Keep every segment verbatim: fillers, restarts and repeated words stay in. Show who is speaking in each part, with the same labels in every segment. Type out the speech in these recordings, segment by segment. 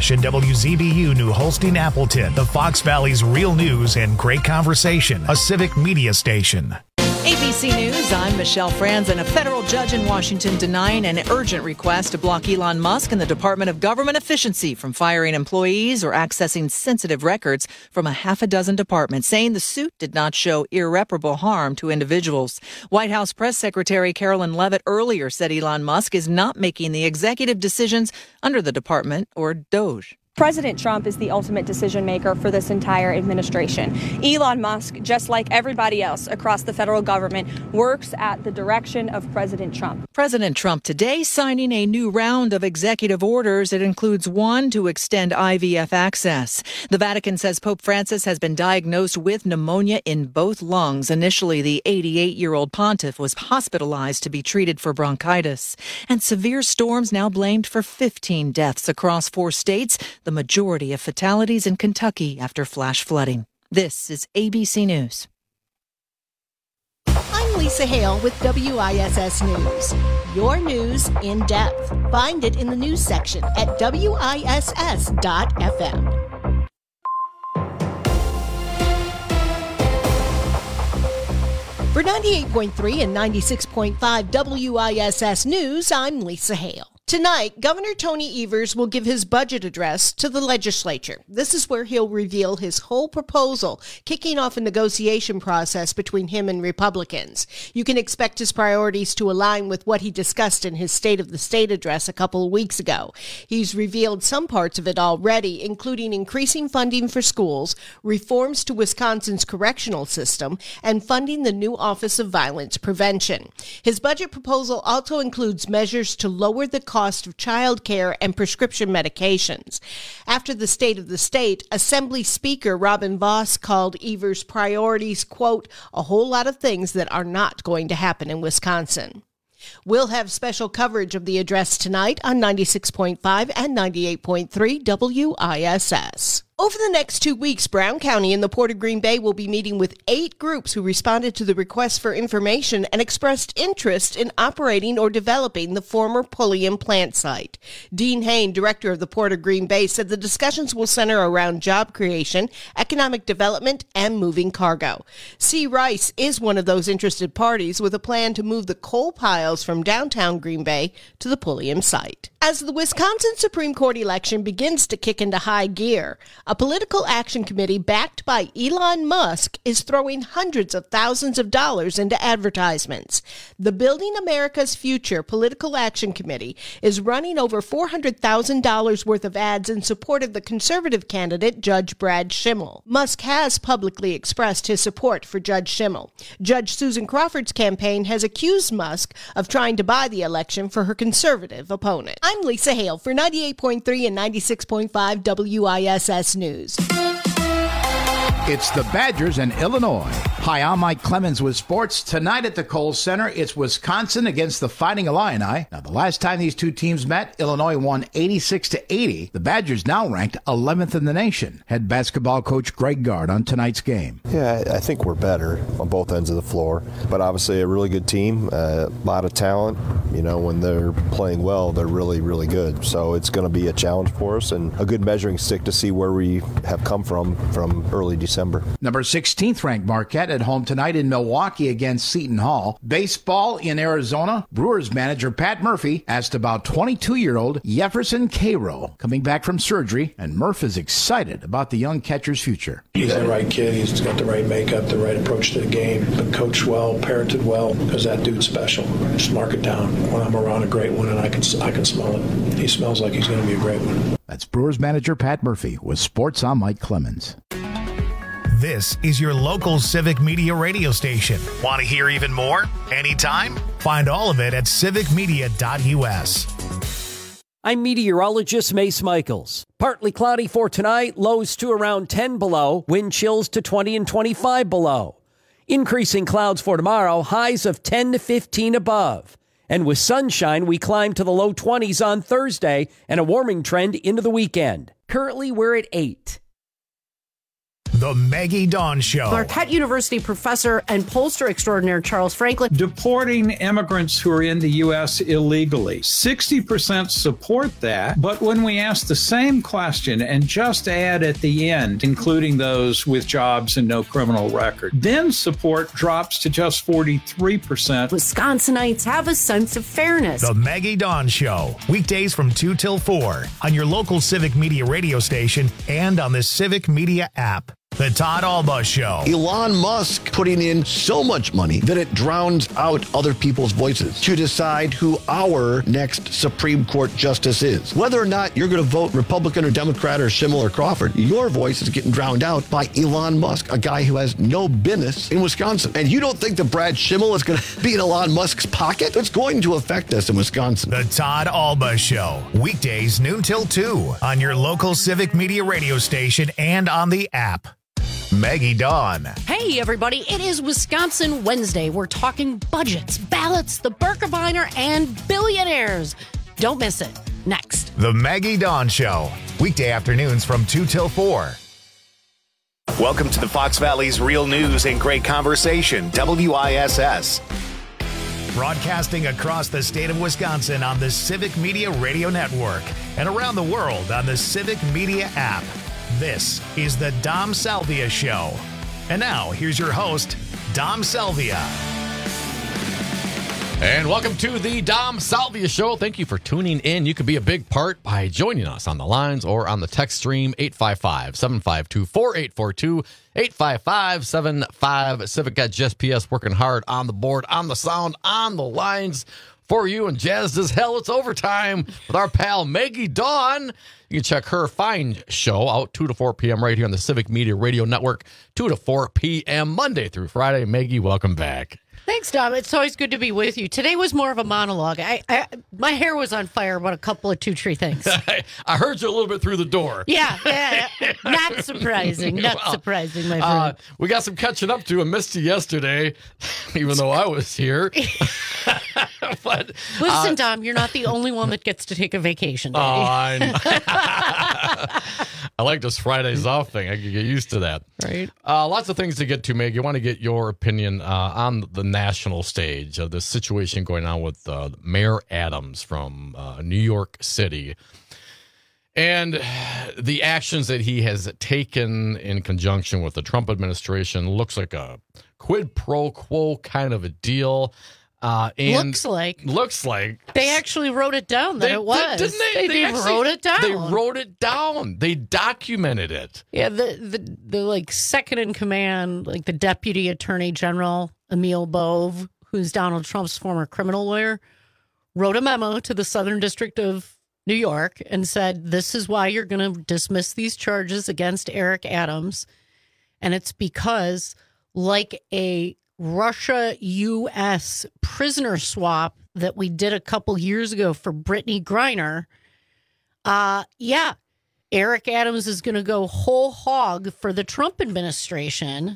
Speaker 1: Rush and W Z B U New Holstein Appleton, the Fox Valley's real news and great conversation, a civic media station.
Speaker 2: A B C News, I'm Michelle Franzen. A federal judge in Washington denying an urgent request to block Elon Musk and the Department of Government Efficiency from firing employees or accessing sensitive records from a half a dozen departments, saying the suit did not show irreparable harm to individuals. White House Press Secretary Carolyn Leavitt earlier said Elon Musk is not making the executive decisions under the department or DOJ.
Speaker 3: President Trump is the ultimate decision maker for this entire administration. Elon Musk, just like everybody else across the federal government, works at the direction of President Trump.
Speaker 2: President Trump today signing a new round of executive orders. It includes one to extend I V F access. The Vatican says Pope Francis has been diagnosed with pneumonia in both lungs. Initially, the eighty-eight-year-old pontiff was hospitalized to be treated for bronchitis. And severe storms now blamed for fifteen deaths across four states. The majority of fatalities in Kentucky after flash flooding. This is A B C News.
Speaker 4: I'm Lisa Hale with W I S S News. Your news in depth. Find it in the news section at W I S S dot F M. For ninety-eight point three and ninety-six point five W I S S News, I'm Lisa Hale. Tonight, Governor Tony Evers will give his budget address to the legislature. This is where he'll reveal his whole proposal, kicking off a negotiation process between him and Republicans. You can expect his priorities to align with what he discussed in his State of the State address a couple of weeks ago. He's revealed some parts of it already, including increasing funding for schools, reforms to Wisconsin's correctional system, and funding the new Office of Violence Prevention. His budget proposal also includes measures to lower the cost of child care and prescription medications. After the State of the State, Assembly Speaker Robin Vos called Evers' priorities, quote, a whole lot of things that are not going to happen in Wisconsin. We'll have special coverage of the address tonight on ninety-six point five and ninety-eight point three W I S S. Over the next two weeks, Brown County and the Port of Green Bay will be meeting with eight groups who responded to the request for information and expressed interest in operating or developing the former Pulliam plant site. Dean Hain, director of the Port of Green Bay, said the discussions will center around job creation, economic development, and moving cargo. C. Rice is one of those interested parties with a plan to move the coal piles from downtown Green Bay to the Pulliam site. As the Wisconsin Supreme Court election begins to kick into high gear, a political action committee backed by Elon Musk is throwing hundreds of thousands of dollars into advertisements. The Building America's Future Political Action Committee is running over four hundred thousand dollars worth of ads in support of the conservative candidate, Judge Brad Schimmel. Musk has publicly expressed his support for Judge Schimmel. Judge Susan Crawford's campaign has accused Musk of trying to buy the election for her conservative opponent. I'm Lisa Hale for ninety-eight point three and ninety-six point five W I S S News.
Speaker 5: It's the Badgers and Illinois. Hi, I'm Mike Clemens with sports. Tonight at the Kohl Center, it's Wisconsin against the Fighting Illini. Now, the last time these two teams met, Illinois won eighty-six to eighty. The Badgers now ranked eleventh in the nation. Head basketball coach Greg Gard on tonight's game.
Speaker 6: Yeah, I think we're better on both ends of the floor, but obviously a really good team, a lot of talent. You know, when they're playing well, they're really, really good. So it's going to be a challenge for us and a good measuring stick to see where we have come from from early December.
Speaker 5: Number sixteenth ranked Marquette at home tonight in Milwaukee against Seton Hall. Baseball in Arizona. Brewers manager Pat Murphy asked about twenty-two-year-old Jefferson Cairo coming back from surgery, and Murph is excited about the young catcher's future.
Speaker 7: He's the right kid. He's got the right makeup, the right approach to the game, but coached well, parented well, because that dude's special. Just mark it down. When I'm around a great one and I can, I can smell it. He smells like he's going to be a great one.
Speaker 5: That's Brewers manager Pat Murphy with Sports. I'm Mike Clemens.
Speaker 1: This is your local civic media radio station. Want to hear even more? Anytime? Find all of it at civic media dot U S.
Speaker 8: I'm meteorologist Mace Michaels. Partly cloudy for tonight, lows to around ten below, wind chills to twenty and twenty-five below. Increasing clouds for tomorrow, highs of ten to fifteen above. And with sunshine, we climb to the low twenties on Thursday and a warming trend into the weekend. Currently, we're at eight.
Speaker 1: The Maggie Dawn Show.
Speaker 9: Marquette University professor and pollster extraordinaire Charles Franklin.
Speaker 10: Deporting immigrants who are in the U S illegally. sixty percent support that, but when we ask the same question and just add at the end, including those with jobs and no criminal record, then support drops to just forty-three percent.
Speaker 9: Wisconsinites have a sense of fairness.
Speaker 1: The Maggie Dawn Show. Weekdays from two till four on your local Civic Media radio station and on the Civic Media app. The Todd Alba Show.
Speaker 11: Elon Musk putting in so much money that it drowns out other people's voices to decide who our next Supreme Court justice is. Whether or not you're going to vote Republican or Democrat or Schimmel or Crawford, your voice is getting drowned out by Elon Musk, a guy who has no business in Wisconsin. And you don't think that Brad Schimmel is going to be in Elon Musk's pocket? It's going to affect us in Wisconsin.
Speaker 1: The Todd Alba Show. Weekdays noon till two on your local Civic Media radio station and on the app. Maggie Dawn.
Speaker 9: Hey, everybody. It is Wisconsin Wednesday. We're talking budgets, ballots, the Birkebeiner, and billionaires. Don't miss it. Next.
Speaker 1: The Maggie Dawn Show. Weekday afternoons from two till four. Welcome to the Fox Valley's Real News and Great Conversation, W I S S. Broadcasting across the state of Wisconsin on the Civic Media Radio Network and around the world on the Civic Media app. This is the Dom Salvia Show. And now, here's your host, Dom Salvia.
Speaker 12: And welcome to the Dom Salvia Show. Thank you for tuning in. You can be a big part by joining us on the lines or on the text stream, eight five five, seven five two, four eight four two, eight five five, seven five. Civic got G P S working hard on the board, on the sound, on the lines for you. And jazzed as hell, it's overtime with our pal Maggie Dawn. You can check her fine show out two to four p.m. right here on the Civic Media Radio Network, two to four p.m. Monday through Friday. Maggie, welcome back.
Speaker 9: Thanks, Dom. It's always good to be with you. Today was more of a monologue. I, I my hair was on fire about a couple of two tree things.
Speaker 12: I, I heard you a little bit through the door.
Speaker 9: Yeah, yeah, yeah. Not surprising. Not well, surprising, my friend. Uh,
Speaker 12: we got some catching up to. I missed you yesterday, even though I was here. But,
Speaker 9: Listen,
Speaker 12: uh,
Speaker 9: Dom, you're not the only one that gets to take a vacation day.
Speaker 12: Oh, I, I like this Fridays off thing. I can get used to that.
Speaker 9: Right.
Speaker 12: Uh, lots of things to get to, Meg. You want to get your opinion uh, on the national stage of the situation going on with uh, Mayor Adams from uh, New York City and the actions that he has taken in conjunction with the Trump administration. Looks like a quid pro quo kind of a deal. Uh, and
Speaker 9: looks like
Speaker 12: looks like
Speaker 9: they actually wrote it down that
Speaker 12: they,
Speaker 9: it was.
Speaker 12: Didn't they?
Speaker 9: They,
Speaker 12: they,
Speaker 9: they
Speaker 12: actually,
Speaker 9: wrote it down.
Speaker 12: They wrote it down. They documented it.
Speaker 9: Yeah, the the the like second in command, like the Deputy Attorney General Emil Bove, who's Donald Trump's former criminal lawyer, wrote a memo to the Southern District of New York and said, "This is why you're going to dismiss these charges against Eric Adams, and it's because like a Russia U S prisoner swap that we did a couple years ago for Brittany Griner. Uh, yeah, Eric Adams is going to go whole hog for the Trump administration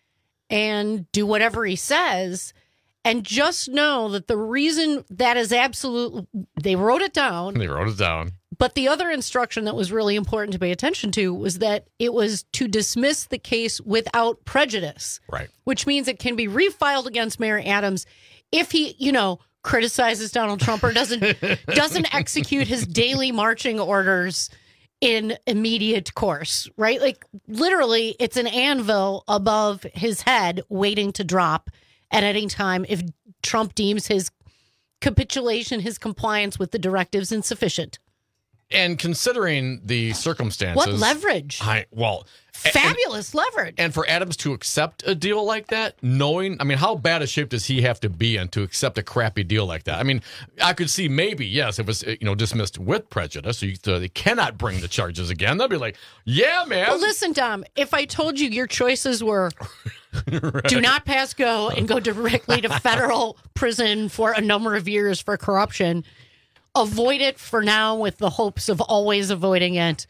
Speaker 9: and do whatever he says. And just know that the reason that is absolute, they wrote it down.
Speaker 12: They wrote it down.
Speaker 9: But the other instruction that was really important to pay attention to was that it was to dismiss the case without prejudice.
Speaker 12: Right.
Speaker 9: Which means it can be refiled against Mayor Adams if he, you know, criticizes Donald Trump or doesn't doesn't execute his daily marching orders in immediate course, right? Like literally it's an anvil above his head waiting to drop at any time if Trump deems his capitulation, his compliance with the directives insufficient.
Speaker 12: And considering the circumstances,
Speaker 9: what leverage?
Speaker 12: I, well,
Speaker 9: fabulous
Speaker 12: and,
Speaker 9: leverage.
Speaker 12: And for Adams to accept a deal like that, knowing, I mean, how bad a shape does he have to be in to accept a crappy deal like that? I mean, I could see maybe, yes, it was, you know, dismissed with prejudice. So you, so they cannot bring the charges again. They'll be like, yeah, man.
Speaker 9: Well, listen, Dom, if I told you your choices were right. do not pass go and go directly to federal prison for a number of years for corruption, avoid it for now with the hopes of always avoiding it,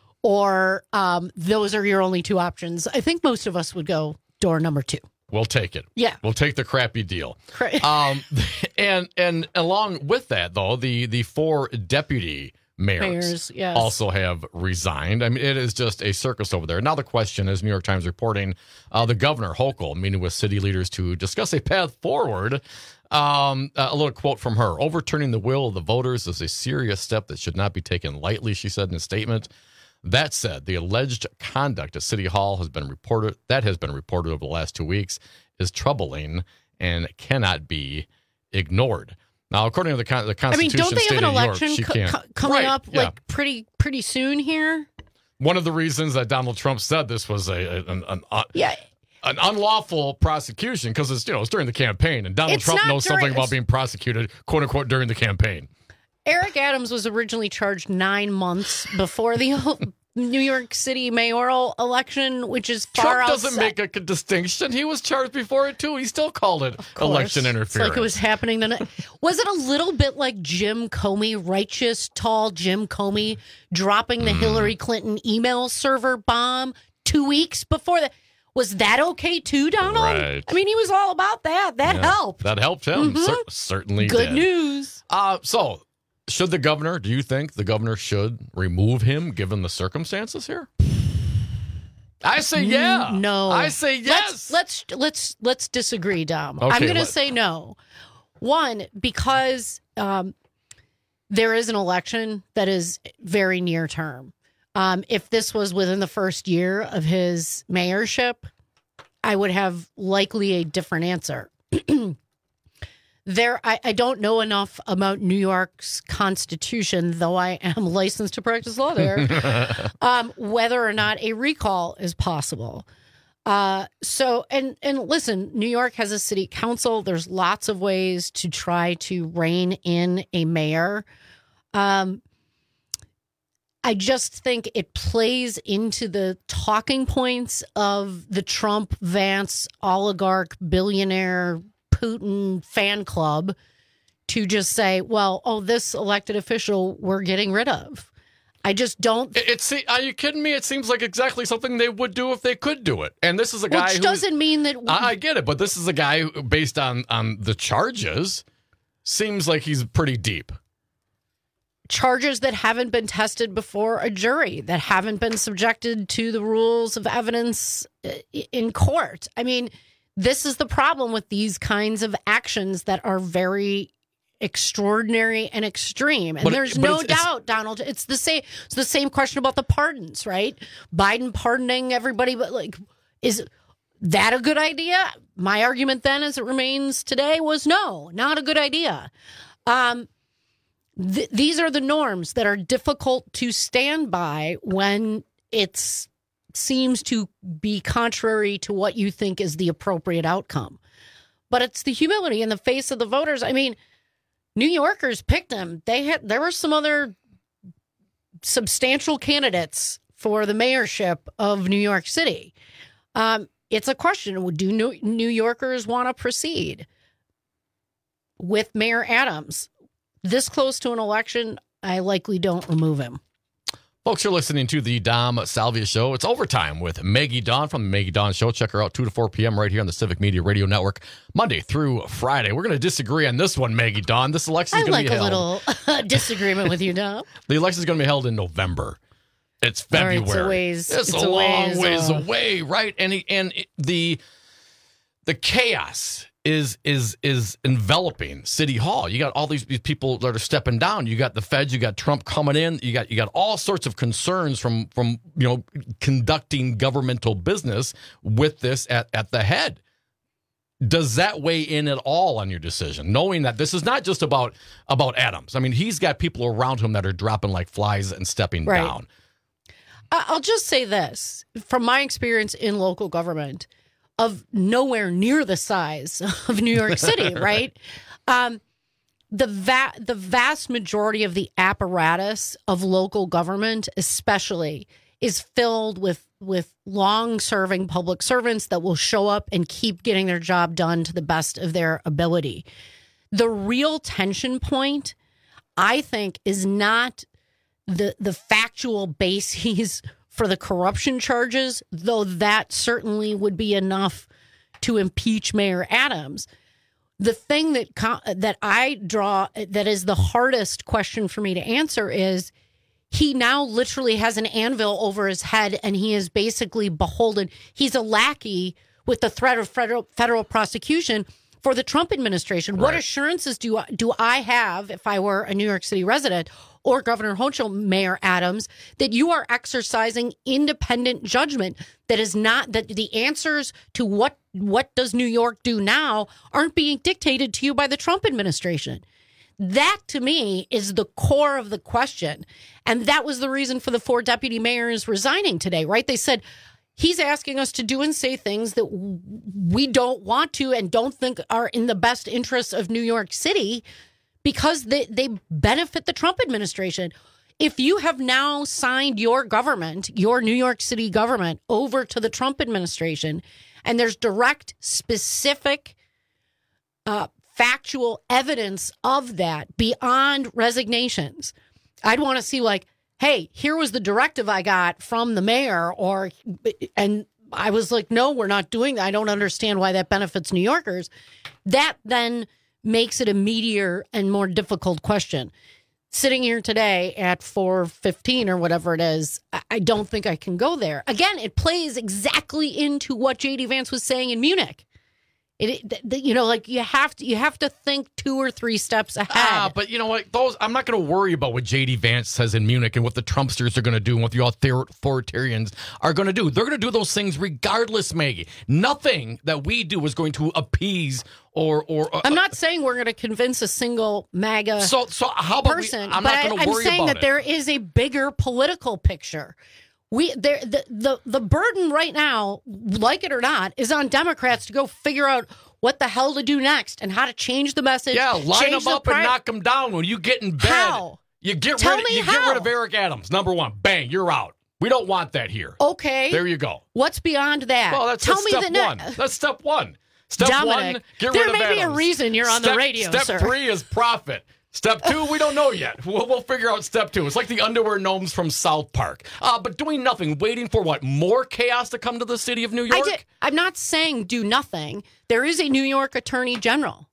Speaker 9: or um, those are your only two options, I think most of us would go door number two.
Speaker 12: We'll take it.
Speaker 9: Yeah.
Speaker 12: We'll take the crappy deal.
Speaker 9: Cra-
Speaker 12: um, and and along with that, though, the, the four deputy mayors,
Speaker 9: mayors yes.
Speaker 12: also have resigned. I mean, it is just a circus over there. Now the question is, New York Times reporting, uh, the governor, Hochul, meeting with city leaders to discuss a path forward. Um, a little quote from her. Overturning the will of the voters is a serious step that should not be taken lightly, she said in a statement. That said, the alleged conduct at City Hall has been reported, that has been reported over the last two weeks, is troubling and cannot be ignored. Now, according to the, con- the Constitution,
Speaker 9: I mean, don't they have an election
Speaker 12: York,
Speaker 9: co- co- coming
Speaker 12: right,
Speaker 9: up
Speaker 12: yeah.
Speaker 9: like pretty pretty soon here?
Speaker 12: One of the reasons that Donald Trump said this was a an, an, an,
Speaker 9: yeah.
Speaker 12: an unlawful prosecution because it's you know it's during the campaign, and Donald
Speaker 9: It's
Speaker 12: Trump
Speaker 9: not
Speaker 12: knows
Speaker 9: during-
Speaker 12: something about being prosecuted, quote unquote, during the campaign.
Speaker 9: Eric Adams was originally charged nine months before the New York City mayoral election, which is far
Speaker 12: Trump doesn't
Speaker 9: outside.
Speaker 12: make a distinction. He was charged before it, too. He still called it election interference.
Speaker 9: It's like it was happening the night. Was it a little bit like Jim Comey, righteous, tall Jim Comey, dropping the mm. Hillary Clinton email server bomb two weeks before that? Was that okay, too, Donald?
Speaker 12: Right.
Speaker 9: I mean, he was all about that. That
Speaker 12: yeah,
Speaker 9: helped.
Speaker 12: That helped him.
Speaker 9: Mm-hmm.
Speaker 12: Cer- certainly
Speaker 9: Good
Speaker 12: did.
Speaker 9: news.
Speaker 12: Uh, so, should the governor, do you think the governor should remove him given the circumstances here? I say yeah.
Speaker 9: No.
Speaker 12: I say yes.
Speaker 9: Let's let's let's, let's disagree, Dom.
Speaker 12: Okay,
Speaker 9: I'm going to
Speaker 12: let-
Speaker 9: say no. One, because um, there is an election that is very near term. Um, if this was within the first year of his mayorship, I would have likely a different answer. There, I, I don't know enough about New York's constitution, though I am licensed to practice law there, um, whether or not a recall is possible. Uh, so, and and listen, New York has a city council. There's lots of ways to try to rein in a mayor. Um, I just think it plays into the talking points of the Trump, Vance, oligarch, billionaire, Putin fan club to just say, well, oh, this elected official we're getting rid of. I just don't.
Speaker 12: It, it's. Are you kidding me? It seems like exactly something they would do if they could do it. And this is a guy
Speaker 9: Which
Speaker 12: who
Speaker 9: doesn't mean that. We,
Speaker 12: I, I get it, but this is a guy who, based on on the charges, seems like he's pretty deep.
Speaker 9: Charges that haven't been tested before a jury, that haven't been subjected to the rules of evidence in court. I mean, this is the problem with these kinds of actions that are very extraordinary and extreme. And
Speaker 12: but
Speaker 9: there's
Speaker 12: it, but
Speaker 9: no
Speaker 12: it's,
Speaker 9: doubt, it's, Donald, it's the same it's the same question about the pardons, right? Biden pardoning everybody, but like, is that a good idea? My argument then, as it remains today, was no, not a good idea. Um, th- these are the norms that are difficult to stand by when it's seems to be contrary to what you think is the appropriate outcome. But it's the humility in the face of the voters. I mean, New Yorkers picked him. They had there were some other substantial candidates for the mayorship of New York City. Um, it's a question: do New, New Yorkers want to proceed with Mayor Adams this close to an election? I likely don't remove him.
Speaker 12: Folks, you're listening to the Dom Salvia Show. It's overtime with Maggie Dawn from the Maggie Dawn Show. Check her out two to four p.m. right here on the Civic Media Radio Network, Monday through Friday. We're going to disagree on this one, Maggie Dawn. This election is going
Speaker 9: like
Speaker 12: to be held.
Speaker 9: I like a little disagreement with you, Dom.
Speaker 12: The election is going to be held in November. It's February.
Speaker 9: Right, it's a ways.
Speaker 12: It's,
Speaker 9: it's
Speaker 12: a,
Speaker 9: a
Speaker 12: long
Speaker 9: ways,
Speaker 12: ways
Speaker 9: uh,
Speaker 12: away, right? And he, and it, the the chaos is is is enveloping City Hall. You got all these, these people that are stepping down. You got the feds. You got Trump coming in. You got you got all sorts of concerns from from you know conducting governmental business with this at, at the head. Does that weigh in at all on your decision, knowing that this is not just about about Adams? I mean, he's got people around him that are dropping like flies and stepping
Speaker 9: right.
Speaker 12: down.
Speaker 9: I'll just say this from my experience in local government, of nowhere near the size of New York City, right? Um, the va- the vast majority of the apparatus of local government, especially, is filled with with long-serving public servants that will show up and keep getting their job done to the best of their ability. The real tension point, I think, is not the the factual bases for the corruption charges, though that certainly would be enough to impeach Mayor Adams. The thing that that I draw that is the hardest question for me to answer is he now literally has an anvil over his head, and he is basically beholden. He's a lackey with the threat of federal, federal prosecution for the Trump administration. Right. What assurances do, do I have if I were a New York City resident or Governor Hochul, Mayor Adams, that you are exercising independent judgment that is not, that the answers to what, what does New York do now aren't being dictated to you by the Trump administration? That, to me, is the core of the question. And that was the reason for the four deputy mayors resigning today, right? They said, he's asking us to do and say things that we don't want to and don't think are in the best interests of New York City because they, they benefit the Trump administration. If you have now signed your government, your New York City government, over to the Trump administration, and there's direct, specific uh factual evidence of that beyond resignations, I'd want to see like, hey, here was the directive I got from the mayor, or, and I was like, no, we're not doing that. I don't understand why that benefits New Yorkers. That then makes it a meatier and more difficult question. Sitting here today at four fifteen or whatever it is, I don't think I can go there. Again, it plays exactly into what J D Vance was saying in Munich. It, it, you know, like you have to, you have to think two or three steps ahead.
Speaker 12: Ah, but you know what? Those I'm not going to worry about what J D Vance says in Munich and what the Trumpsters are going to do and what the authoritarians are going to do. They're going to do those things regardless, Maggie. Nothing that we do is going to appease or or. Uh,
Speaker 9: I'm not saying we're going to convince a single MAGA
Speaker 12: so so how about
Speaker 9: person,
Speaker 12: we, I'm
Speaker 9: but
Speaker 12: not going to
Speaker 9: I,
Speaker 12: worry
Speaker 9: I'm saying
Speaker 12: about
Speaker 9: that
Speaker 12: it.
Speaker 9: there is a bigger political picture. We there the, the the burden right now, like it or not, is on Democrats to go figure out what the hell to do next and how to change the message.
Speaker 12: Yeah, line them up
Speaker 9: pri-
Speaker 12: and knock them down when you get in bed.
Speaker 9: How?
Speaker 12: You get
Speaker 9: Tell
Speaker 12: rid.
Speaker 9: me
Speaker 12: You
Speaker 9: how.
Speaker 12: get rid of Eric Adams. Number one, bang, you're out. We don't want that here.
Speaker 9: Okay,
Speaker 12: there you go.
Speaker 9: What's beyond that?
Speaker 12: Well, that's,
Speaker 9: Tell
Speaker 12: that's
Speaker 9: me
Speaker 12: step
Speaker 9: the
Speaker 12: one.
Speaker 9: Ne-
Speaker 12: That's step one. Step
Speaker 9: Dominic,
Speaker 12: one, get
Speaker 9: there
Speaker 12: rid of
Speaker 9: may
Speaker 12: Adams.
Speaker 9: be a reason you're on
Speaker 12: step,
Speaker 9: the radio,
Speaker 12: Step
Speaker 9: sir.
Speaker 12: three is profit. Step two, we don't know yet. We'll, we'll figure out step two. It's like the underwear gnomes from South Park. Uh, but doing nothing, waiting for what? More chaos to come to the city of New York?
Speaker 9: I did, I'm not saying do nothing. There is a New York Attorney General.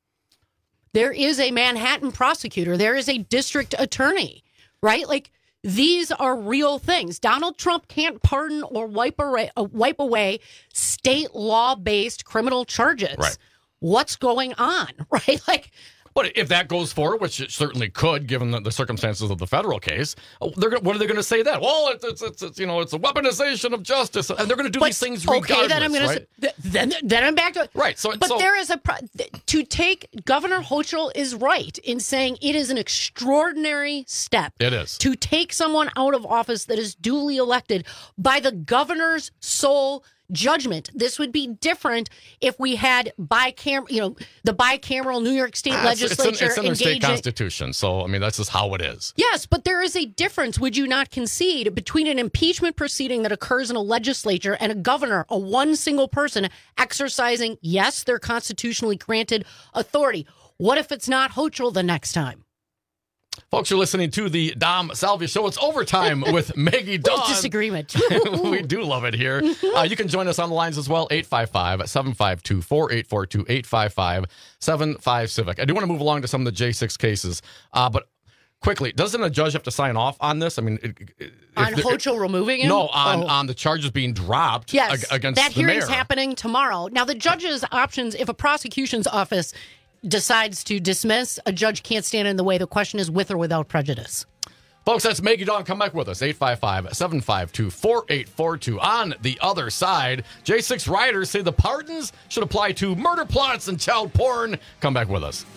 Speaker 9: There is a Manhattan prosecutor. There is a district attorney, right? Like, these are real things. Donald Trump can't pardon or wipe away, uh, wipe away state law-based criminal charges.
Speaker 12: Right.
Speaker 9: What's going on, right? Like,
Speaker 12: But if that goes forward, which it certainly could, given the, the circumstances of the federal case, they're gonna, what are they going to say then? Well, it's, it's, it's, it's you know it's a weaponization of justice, and they're going to do
Speaker 9: but,
Speaker 12: these things regardless.
Speaker 9: Okay, then I'm going
Speaker 12: right?
Speaker 9: to then then I'm back to
Speaker 12: right. So,
Speaker 9: but
Speaker 12: so,
Speaker 9: there is a pro- to take Governor Hochul is right in saying it is an extraordinary step.
Speaker 12: It is
Speaker 9: to take someone out of office that is duly elected by the governor's sole judgment. This would be different if we had bicam, you know, the bicameral New York State
Speaker 12: ah,
Speaker 9: legislature
Speaker 12: it's, it's in their state
Speaker 9: engaging.
Speaker 12: constitution. So, I mean, that's just how it is.
Speaker 9: Yes, but there is a difference, would you not concede, between an impeachment proceeding that occurs in a legislature and a governor, a one single person exercising, yes, their constitutionally granted authority. What if it's not Hochul the next time?
Speaker 12: Folks, you're listening to the Dom Salvia Show. It's overtime with Maggie Dawn.
Speaker 9: Disagreement.
Speaker 12: We do love it here. Uh, you can join us on the lines as well. eight five five, seven five two, four eight four two, eight five five, seven five Civic. I do want to move along to some of the J six cases, uh, but quickly, doesn't a judge have to sign off on this? I mean, it, it,
Speaker 9: on Hochul removing him?
Speaker 12: No, on,
Speaker 9: oh.
Speaker 12: on the charges being dropped
Speaker 9: yes,
Speaker 12: ag- against
Speaker 9: that
Speaker 12: the mayor.
Speaker 9: hearing's happening tomorrow. Now, the judge's options, if a prosecution's office decides to dismiss, a judge can't stand in the way. The question is with or without prejudice.
Speaker 12: Folks, that's Maggie Dawn. Come back with us. eight five five, seven five two, four eight four two. On the other side, J six rioters say the pardons should apply to murder plots and child porn. Come back with us.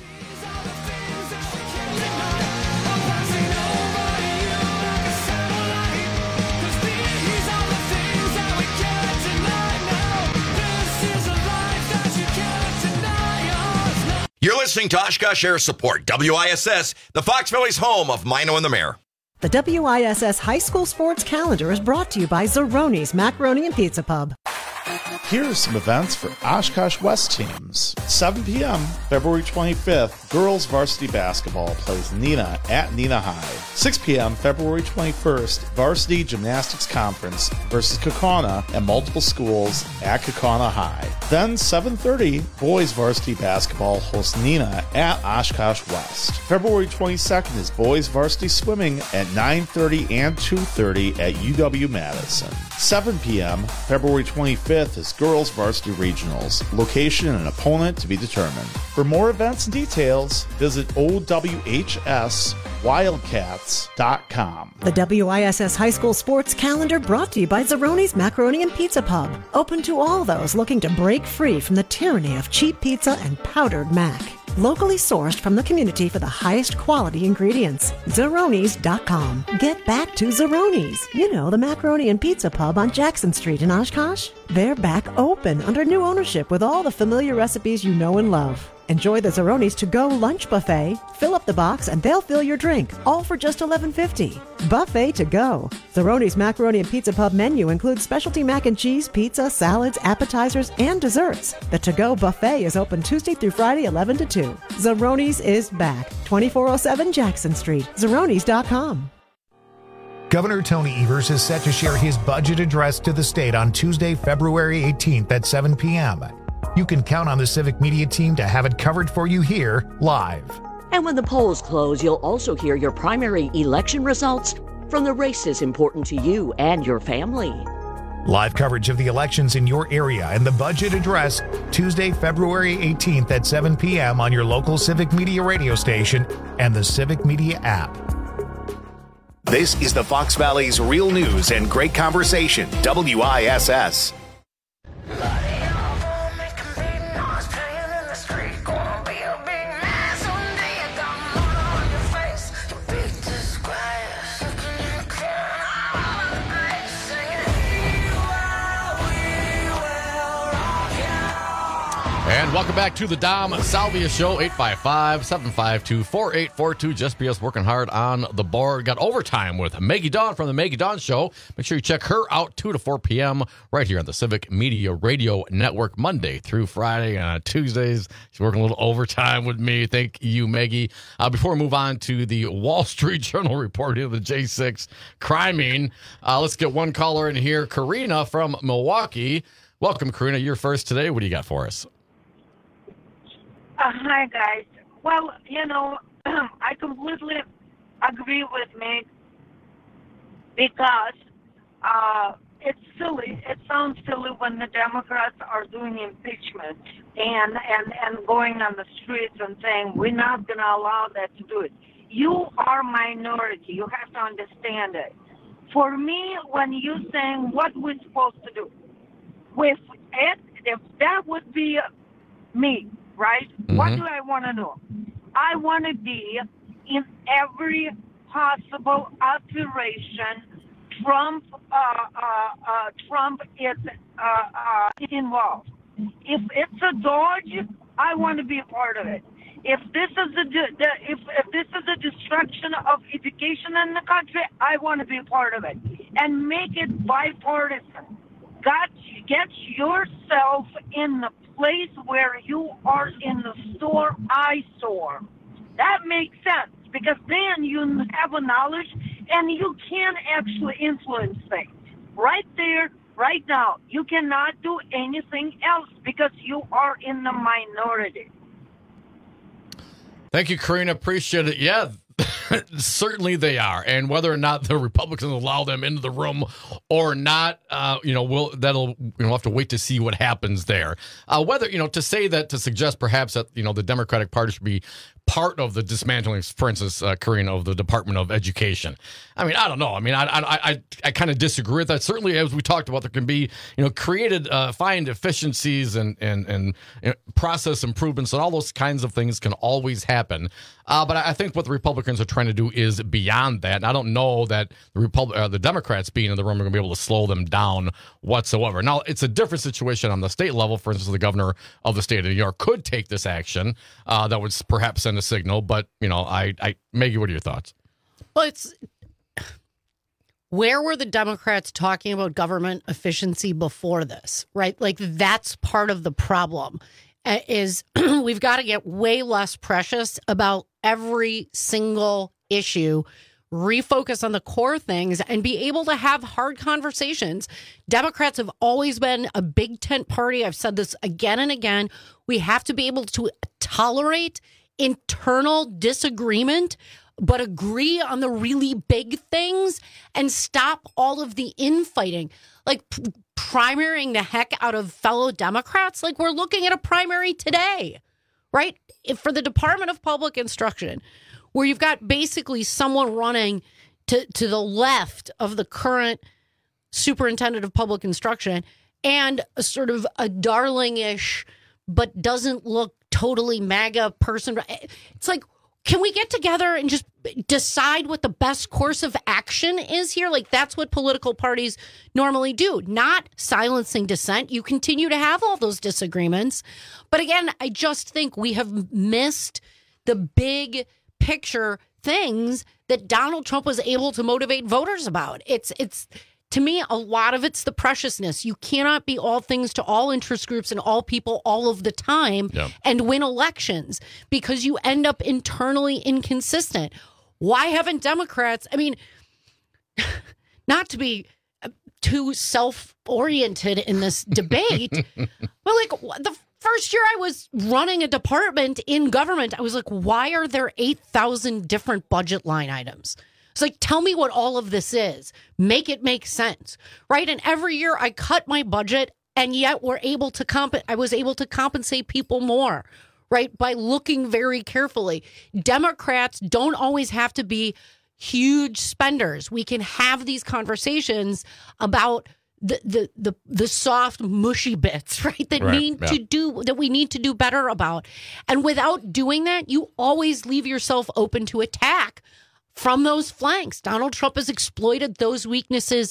Speaker 13: You're listening to Oshkosh Air Support, W I S S, the Fox Valley's home of Mino and the Mayor.
Speaker 14: The W I S S High School Sports Calendar is brought to you by Zeroni's Macaroni and Pizza Pub. Here are some events for Oshkosh West teams. seven p.m. February twenty-fifth, girls varsity basketball plays Neenah at Neenah High. six p.m. February twenty-first, varsity gymnastics conference versus Kaukauna and multiple schools at Kaukauna High. Then seven thirty, boys varsity basketball hosts Neenah at Oshkosh West. February twenty-second is boys varsity swimming at nine thirty and two thirty at U W-Madison. seven p.m. February twenty-fifth is girls varsity regionals. Location and opponent to be determined. For more events and details, visit O W H S wildcats dot com.
Speaker 15: The W I S S High School Sports Calendar brought to you by Zeroni's Macaroni and Pizza Pub. Open to all those looking to break free from the tyranny of cheap pizza and powdered mac. Locally sourced from the community for the highest quality ingredients. Zeronis dot com. Get back to Zeroni's. You know, the Macaroni and Pizza Pub on Jackson Street in Oshkosh. They're back open under new ownership with all the familiar recipes you know and love. Enjoy the Zeroni's to-go lunch buffet. Fill up the box and they'll fill your drink, all for just eleven fifty. Buffet to go. Zeroni's Macaroni and Pizza Pub menu includes specialty mac and cheese, pizza, salads, appetizers, and desserts. The to-go buffet is open Tuesday through Friday, eleven to two. Zeroni's is back. twenty-four oh seven Jackson Street. Zeronis dot com.
Speaker 1: Governor Tony Evers is set to share his budget address to the state on Tuesday, February eighteenth at seven p.m. You can count on the Civic Media team to have it covered for you here, live.
Speaker 16: And when the polls close, you'll also hear your primary election results from the races important to you and your family.
Speaker 1: Live coverage of the elections in your area and the budget address Tuesday, February eighteenth at seven p.m. on your local Civic Media radio station and the Civic Media app.
Speaker 17: This is the Fox Valley's Real News and Great Conversation, W I S S.
Speaker 12: And welcome back to the Dom Salvia Show, eight five five, seven five two, four eight four two. Just be us working hard on the board. Got overtime with Maggie Dawn from the Maggie Dawn Show. Make sure you check her out two to four p.m. right here on the Civic Media Radio Network, Monday through Friday. And on Tuesdays, she's working a little overtime with me. Thank you, Maggie. Uh, before we move on to the Wall Street Journal report of the J six criming, uh, let's get one caller in here. Karina from Milwaukee. Welcome, Karina. You're first today. What do you got for us?
Speaker 18: Uh, hi, guys. Well, you know, I completely agree with Meg because uh, it's silly. It sounds silly when the Democrats are doing impeachment and, and, and going on the streets and saying, we're not going to allow that to do it. You are minority. You have to understand it. For me, when you're saying what we're supposed to do, with it, if that would be me, right? Mm-hmm. What do I want to know? I want to be in every possible operation Trump uh, uh, uh, Trump is uh, uh, involved. If it's a Dodge, I want to be a part of it. If this is a the, if, if this is a destruction of education in the country, I want to be a part of it and make it bipartisan. Got get yourself in the place where you are in the store eyesore. That makes sense because then you have a knowledge and you can actually influence things. Right there, right now, you cannot do anything else because you are in the minority.
Speaker 12: Thank you, Karina. Appreciate it. Yeah, certainly they are. And whether or not the Republicans allow them into the room or not, uh, you know, we'll, that'll, you know, we'll have to wait to see what happens there. Uh, whether, you know, to say that, to suggest perhaps that, you know, the Democratic Party should be part of the dismantling, for instance, uh, Karina, of the Department of Education. I mean, I don't know. I mean, I I I, I kind of disagree with that. Certainly, as we talked about, there can be, you know, created, uh, find efficiencies and, and, and, and process improvements and all those kinds of things can always happen. Uh, but I think what the Republicans are trying to do is beyond that. And I don't know that the Repub- uh, the Democrats being in the room are going to be able to slow them down whatsoever. Now, it's a different situation on the state level. For instance, the governor of the state of New York could take this action. Uh, that would perhaps send a signal. But, you know, I, I, Maggie, what are your thoughts?
Speaker 9: Well, it's where were the Democrats talking about government efficiency before this, right? Like, that's part of the problem, uh, is we've got to get way less precious about every single issue, refocus on the core things, and be able to have hard conversations. Democrats have always been a big tent party. I've said this again and again. We have to be able to tolerate internal disagreement, but agree on the really big things and stop all of the infighting. Like p- primarying the heck out of fellow Democrats. Like, we're looking at a primary today, right? If for the Department of Public Instruction, where you've got basically someone running to, to the left of the current superintendent of public instruction and a sort of a darling-ish, but doesn't look totally MAGA person. It's like, can we get together and just decide what the best course of action is here? Like, that's what political parties normally do, not silencing dissent. You continue to have all those disagreements. But again, I just think we have missed the big picture things that Donald Trump was able to motivate voters about. It's, it's, to me, a lot of it's the preciousness. You cannot be all things to all interest groups and all people all of the time yeah. and win elections, because you end up internally inconsistent. Why haven't Democrats, I mean, not to be too self-oriented in this debate, but like the first year I was running a department in government, I was like, why are there eight thousand different budget line items? It's like, tell me what all of this is. Make it make sense, right? And every year I cut my budget, and yet we're able to comp- I was able to compensate people more, right? By looking very carefully. Democrats don't always have to be huge spenders. We can have these conversations about the the the, the soft, mushy bits, right? That
Speaker 12: right,
Speaker 9: need
Speaker 12: yeah.
Speaker 9: to do that we need to do better about. And without doing that, you always leave yourself open to attack from those flanks. Donald Trump has exploited those weaknesses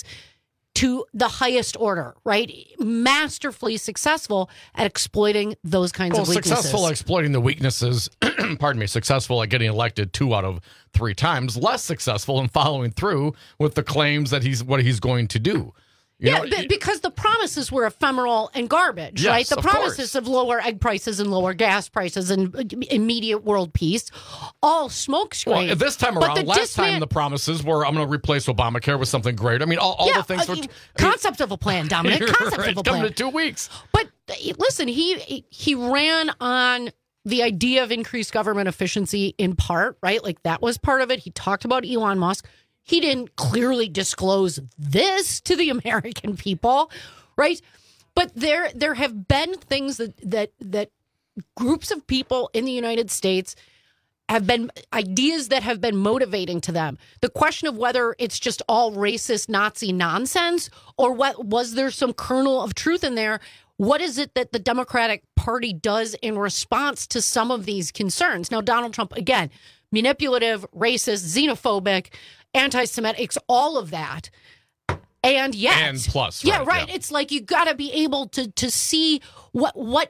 Speaker 9: to the highest order, right? Masterfully successful at exploiting those kinds
Speaker 12: well,
Speaker 9: of weaknesses.
Speaker 12: Successful at exploiting the weaknesses, pardon me, successful at getting elected two out of three times, less successful in following through with the claims that he's what he's going to do. You
Speaker 9: yeah,
Speaker 12: know,
Speaker 9: b- because the promises were ephemeral and garbage,
Speaker 12: yes,
Speaker 9: right? The
Speaker 12: of
Speaker 9: promises
Speaker 12: course.
Speaker 9: of lower egg prices and lower gas prices and immediate world peace, all smokescreen.
Speaker 12: Well, this time
Speaker 9: But
Speaker 12: around,
Speaker 9: the
Speaker 12: last
Speaker 9: disman-
Speaker 12: time the promises were, I'm going to replace Obamacare with something great. I mean, all, all
Speaker 9: yeah,
Speaker 12: the things.
Speaker 9: uh,
Speaker 12: were,
Speaker 9: concept of a plan, Dominic. Concept
Speaker 12: right,
Speaker 9: of a
Speaker 12: coming
Speaker 9: plan.
Speaker 12: to two weeks.
Speaker 9: But listen, he he ran on the idea of increased government efficiency in part, right? Like, that was part of it. He talked about Elon Musk. He didn't clearly disclose this to the American people, right? But there there have been things that that that groups of people in the United States have been ideas that have been motivating to them. The question of whether it's just all racist Nazi nonsense or what was there some kernel of truth in there? What is it that the Democratic Party does in response to some of these concerns? Now, Donald Trump, again, manipulative, racist, xenophobic, anti-Semitic, all of that. And yet,
Speaker 12: and plus,
Speaker 9: yeah,
Speaker 12: right.
Speaker 9: right.
Speaker 12: Yeah.
Speaker 9: It's like you got to be able to to see what what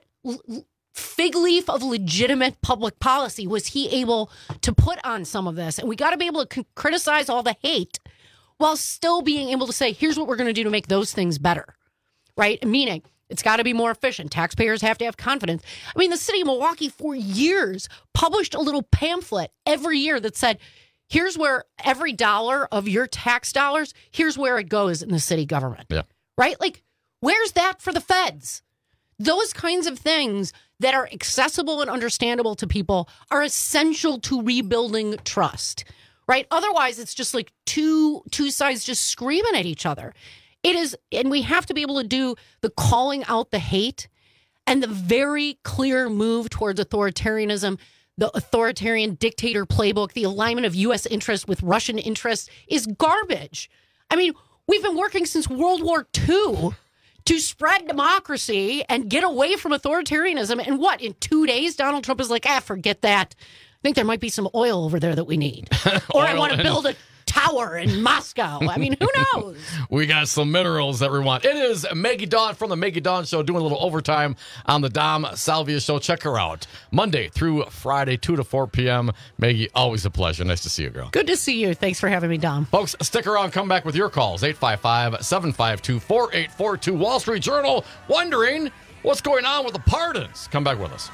Speaker 9: fig leaf of legitimate public policy was he able to put on some of this, and we got to be able to c- criticize all the hate while still being able to say, here's what we're going to do to make those things better, right? Meaning, it's got to be more efficient. Taxpayers have to have confidence. I mean, the city of Milwaukee for years published a little pamphlet every year that said, here's where every dollar of your tax dollars, here's where it goes in the city government.
Speaker 12: Yeah.
Speaker 9: Right? Like, where's that for the feds? Those kinds of things that are accessible and understandable to people are essential to rebuilding trust. Right? Otherwise, it's just like two two sides just screaming at each other. It is, and we have to be able to do the calling out the hate and the very clear move towards authoritarianism. The authoritarian dictator playbook, the alignment of U S interests with Russian interests is garbage. I mean, we've been working since World War Two to spread democracy and get away from authoritarianism. And what, in two days, Donald Trump is like, ah, forget that. I think there might be some oil over there that we need. Or I want to build a tower in Moscow. I mean, who knows?
Speaker 12: We got some minerals that we want. It is Maggie Dawn from the Maggie Dawn Show doing a little overtime on the Dom Salvia Show. Check her out Monday through Friday, two to four p.m. Maggie, always a pleasure. Nice to see you, girl.
Speaker 9: Good to see you. Thanks for having me, Dom.
Speaker 12: Folks, stick around. Come back with your calls. eight five five, seven five two, four eight four two. Wall Street Journal wondering what's going on with the pardons. Come back with us.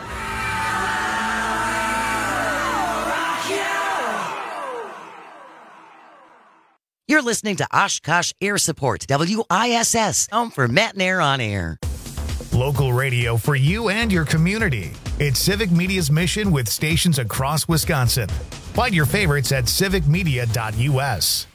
Speaker 19: You're listening to Oshkosh Air Support, W I S S, home for Matt and Air on Air.
Speaker 1: Local radio for you and your community. It's Civic Media's mission with stations across Wisconsin. Find your favorites at civic media dot u s.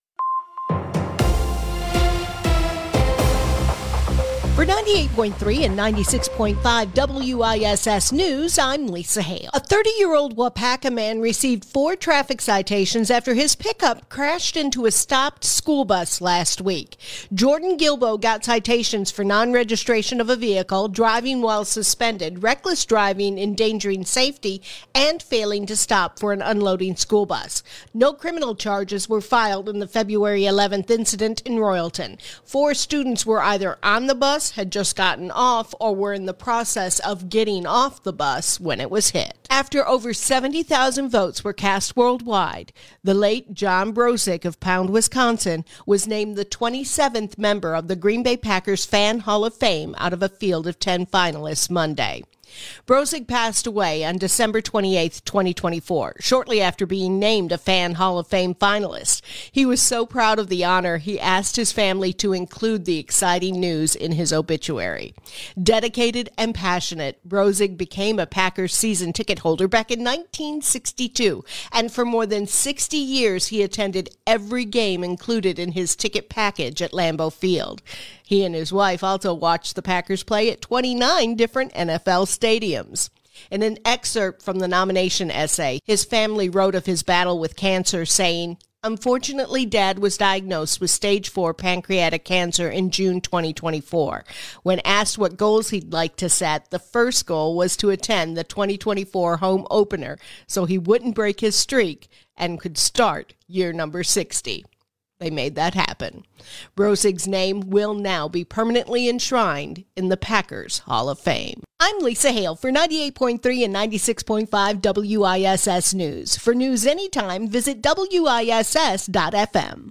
Speaker 4: For ninety-eight point three and ninety-six point five W I S S News, I'm Lisa Hale. A thirty-year-old Wapaka man received four traffic citations after his pickup crashed into a stopped school bus last week. Jordan Gilbo got citations for non-registration of a vehicle, driving while suspended, reckless driving, endangering safety, and failing to stop for an unloading school bus. No criminal charges were filed in the February eleventh incident in Royalton. Four students were either on the bus, had just gotten off, or were in the process of getting off the bus when it was hit. After over seventy thousand votes were cast worldwide, the late John Brosick of Pound, Wisconsin, was named the twenty-seventh member of the Green Bay Packers Fan Hall of Fame out of a field of ten finalists Monday. Brosick passed away on December twenty-eighth, twenty twenty-four, shortly after being named a Fan Hall of Fame finalist. He was so proud of the honor, he asked his family to include the exciting news in his obituary. Dedicated and passionate, Brosick became a Packers season ticket holder back in nineteen sixty-two, and for more than sixty years he attended every game included in his ticket package at Lambeau Field. He and his wife also watched the Packers play at twenty-nine different N F L stadiums. In an excerpt from the nomination essay, his family wrote of his battle with cancer, saying, "Unfortunately, Dad was diagnosed with stage four pancreatic cancer in June twenty twenty-four. When asked what goals he'd like to set, the first goal was to attend the twenty twenty-four home opener so he wouldn't break his streak and could start year number sixty. They made that happen. Brosick's name will now be permanently enshrined in the Packers Hall of Fame. I'm Lisa Hale for ninety-eight point three and ninety-six point five W I S S News. For news anytime, visit W I S S dot F M.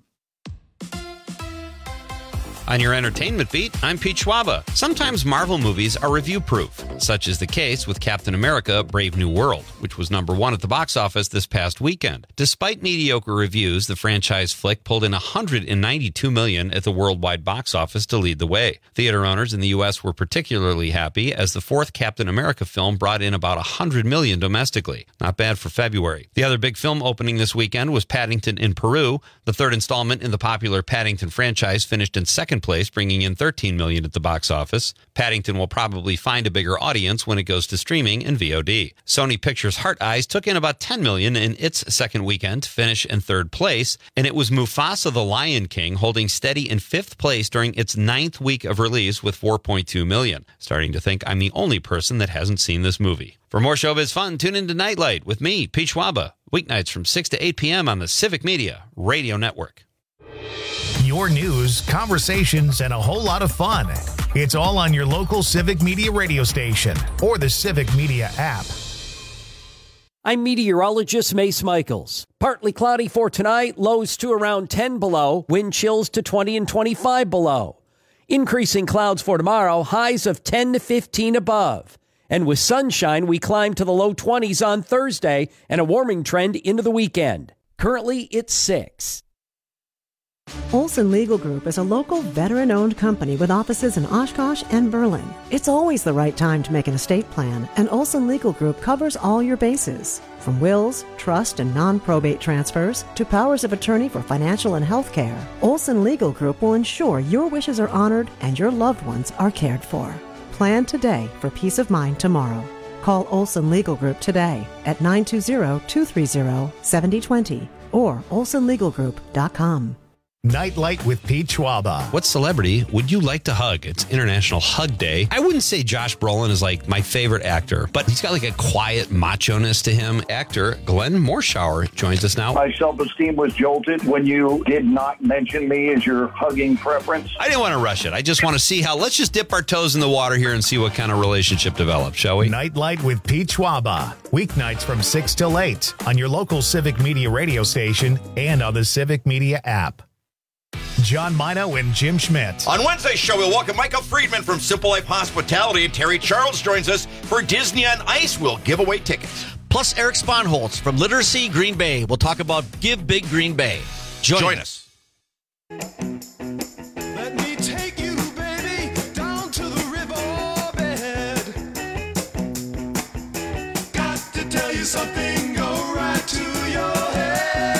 Speaker 20: On your entertainment beat, I'm Pete Schwaba. Sometimes Marvel movies are review-proof. Such is the case with Captain America: Brave New World, which was number one at the box office this past weekend. Despite mediocre reviews, the franchise flick pulled in one hundred ninety-two million dollars at the worldwide box office to lead the way. Theater owners in the U S were particularly happy as the fourth Captain America film brought in about one hundred million dollars domestically. Not bad for February. The other big film opening this weekend was Paddington in Peru. The third installment in the popular Paddington franchise finished in second place, bringing in thirteen million dollars at the box office. Paddington will probably find a bigger audience when it goes to streaming and V O D. Sony Pictures' Heart Eyes took in about ten million dollars in its second weekend to finish in third place, and it was Mufasa the Lion King holding steady in fifth place during its ninth week of release with four point two million dollars. Starting to think I'm the only person that hasn't seen this movie. For more showbiz fun, tune into Nightlight with me, Pete Schwaba, weeknights from six to eight p.m. on the Civic Media Radio Network.
Speaker 1: Your news, conversations, and a whole lot of fun. It's all on your local Civic Media radio station or the Civic Media app.
Speaker 8: I'm meteorologist Mace Michaels. Partly cloudy for tonight, lows to around ten below, wind chills to twenty and twenty-five below. Increasing clouds for tomorrow, highs of ten to fifteen above. And with sunshine, we climb to the low twenties on Thursday and a warming trend into the weekend. Currently, it's six.
Speaker 15: Olson Legal Group is a local veteran-owned company with offices in Oshkosh and Berlin. It's always the right time to make an estate plan, and Olson Legal Group covers all your bases. From wills, trust, and non-probate transfers to powers of attorney for financial and health care, Olson Legal Group will ensure your wishes are honored and your loved ones are cared for. Plan today for peace of mind tomorrow. Call Olson Legal Group today at nine two zero, two three zero, seven zero two zero or olson legal group dot com.
Speaker 1: Nightlight with Pete Schwaba.
Speaker 20: What celebrity would you like to hug? It's International Hug Day. I wouldn't say Josh Brolin is like my favorite actor, but he's got like a quiet macho-ness to him. Actor Glenn Morshower joins us now.
Speaker 21: My self-esteem was jolted when you did not mention me as your hugging preference.
Speaker 20: I didn't want to rush it. I just want to see how, let's just dip our toes in the water here and see what kind of relationship develops, shall we?
Speaker 1: Nightlight with Pete Schwaba. Weeknights from six till eight on your local Civic Media radio station and on the Civic Media app. John Mino and Jim Schmidt.
Speaker 13: On Wednesday's show, we'll welcome Michael Friedman from Simple Life Hospitality, and Terry Charles joins us for Disney on Ice. We'll give away tickets.
Speaker 22: Plus, Eric Sponholtz from Literacy Green Bay. We'll talk about Give Big Green Bay. Join,
Speaker 13: Join
Speaker 22: us.
Speaker 13: us.
Speaker 23: Let me take you, baby, down to the riverbed. Got to tell you something, go right to your head.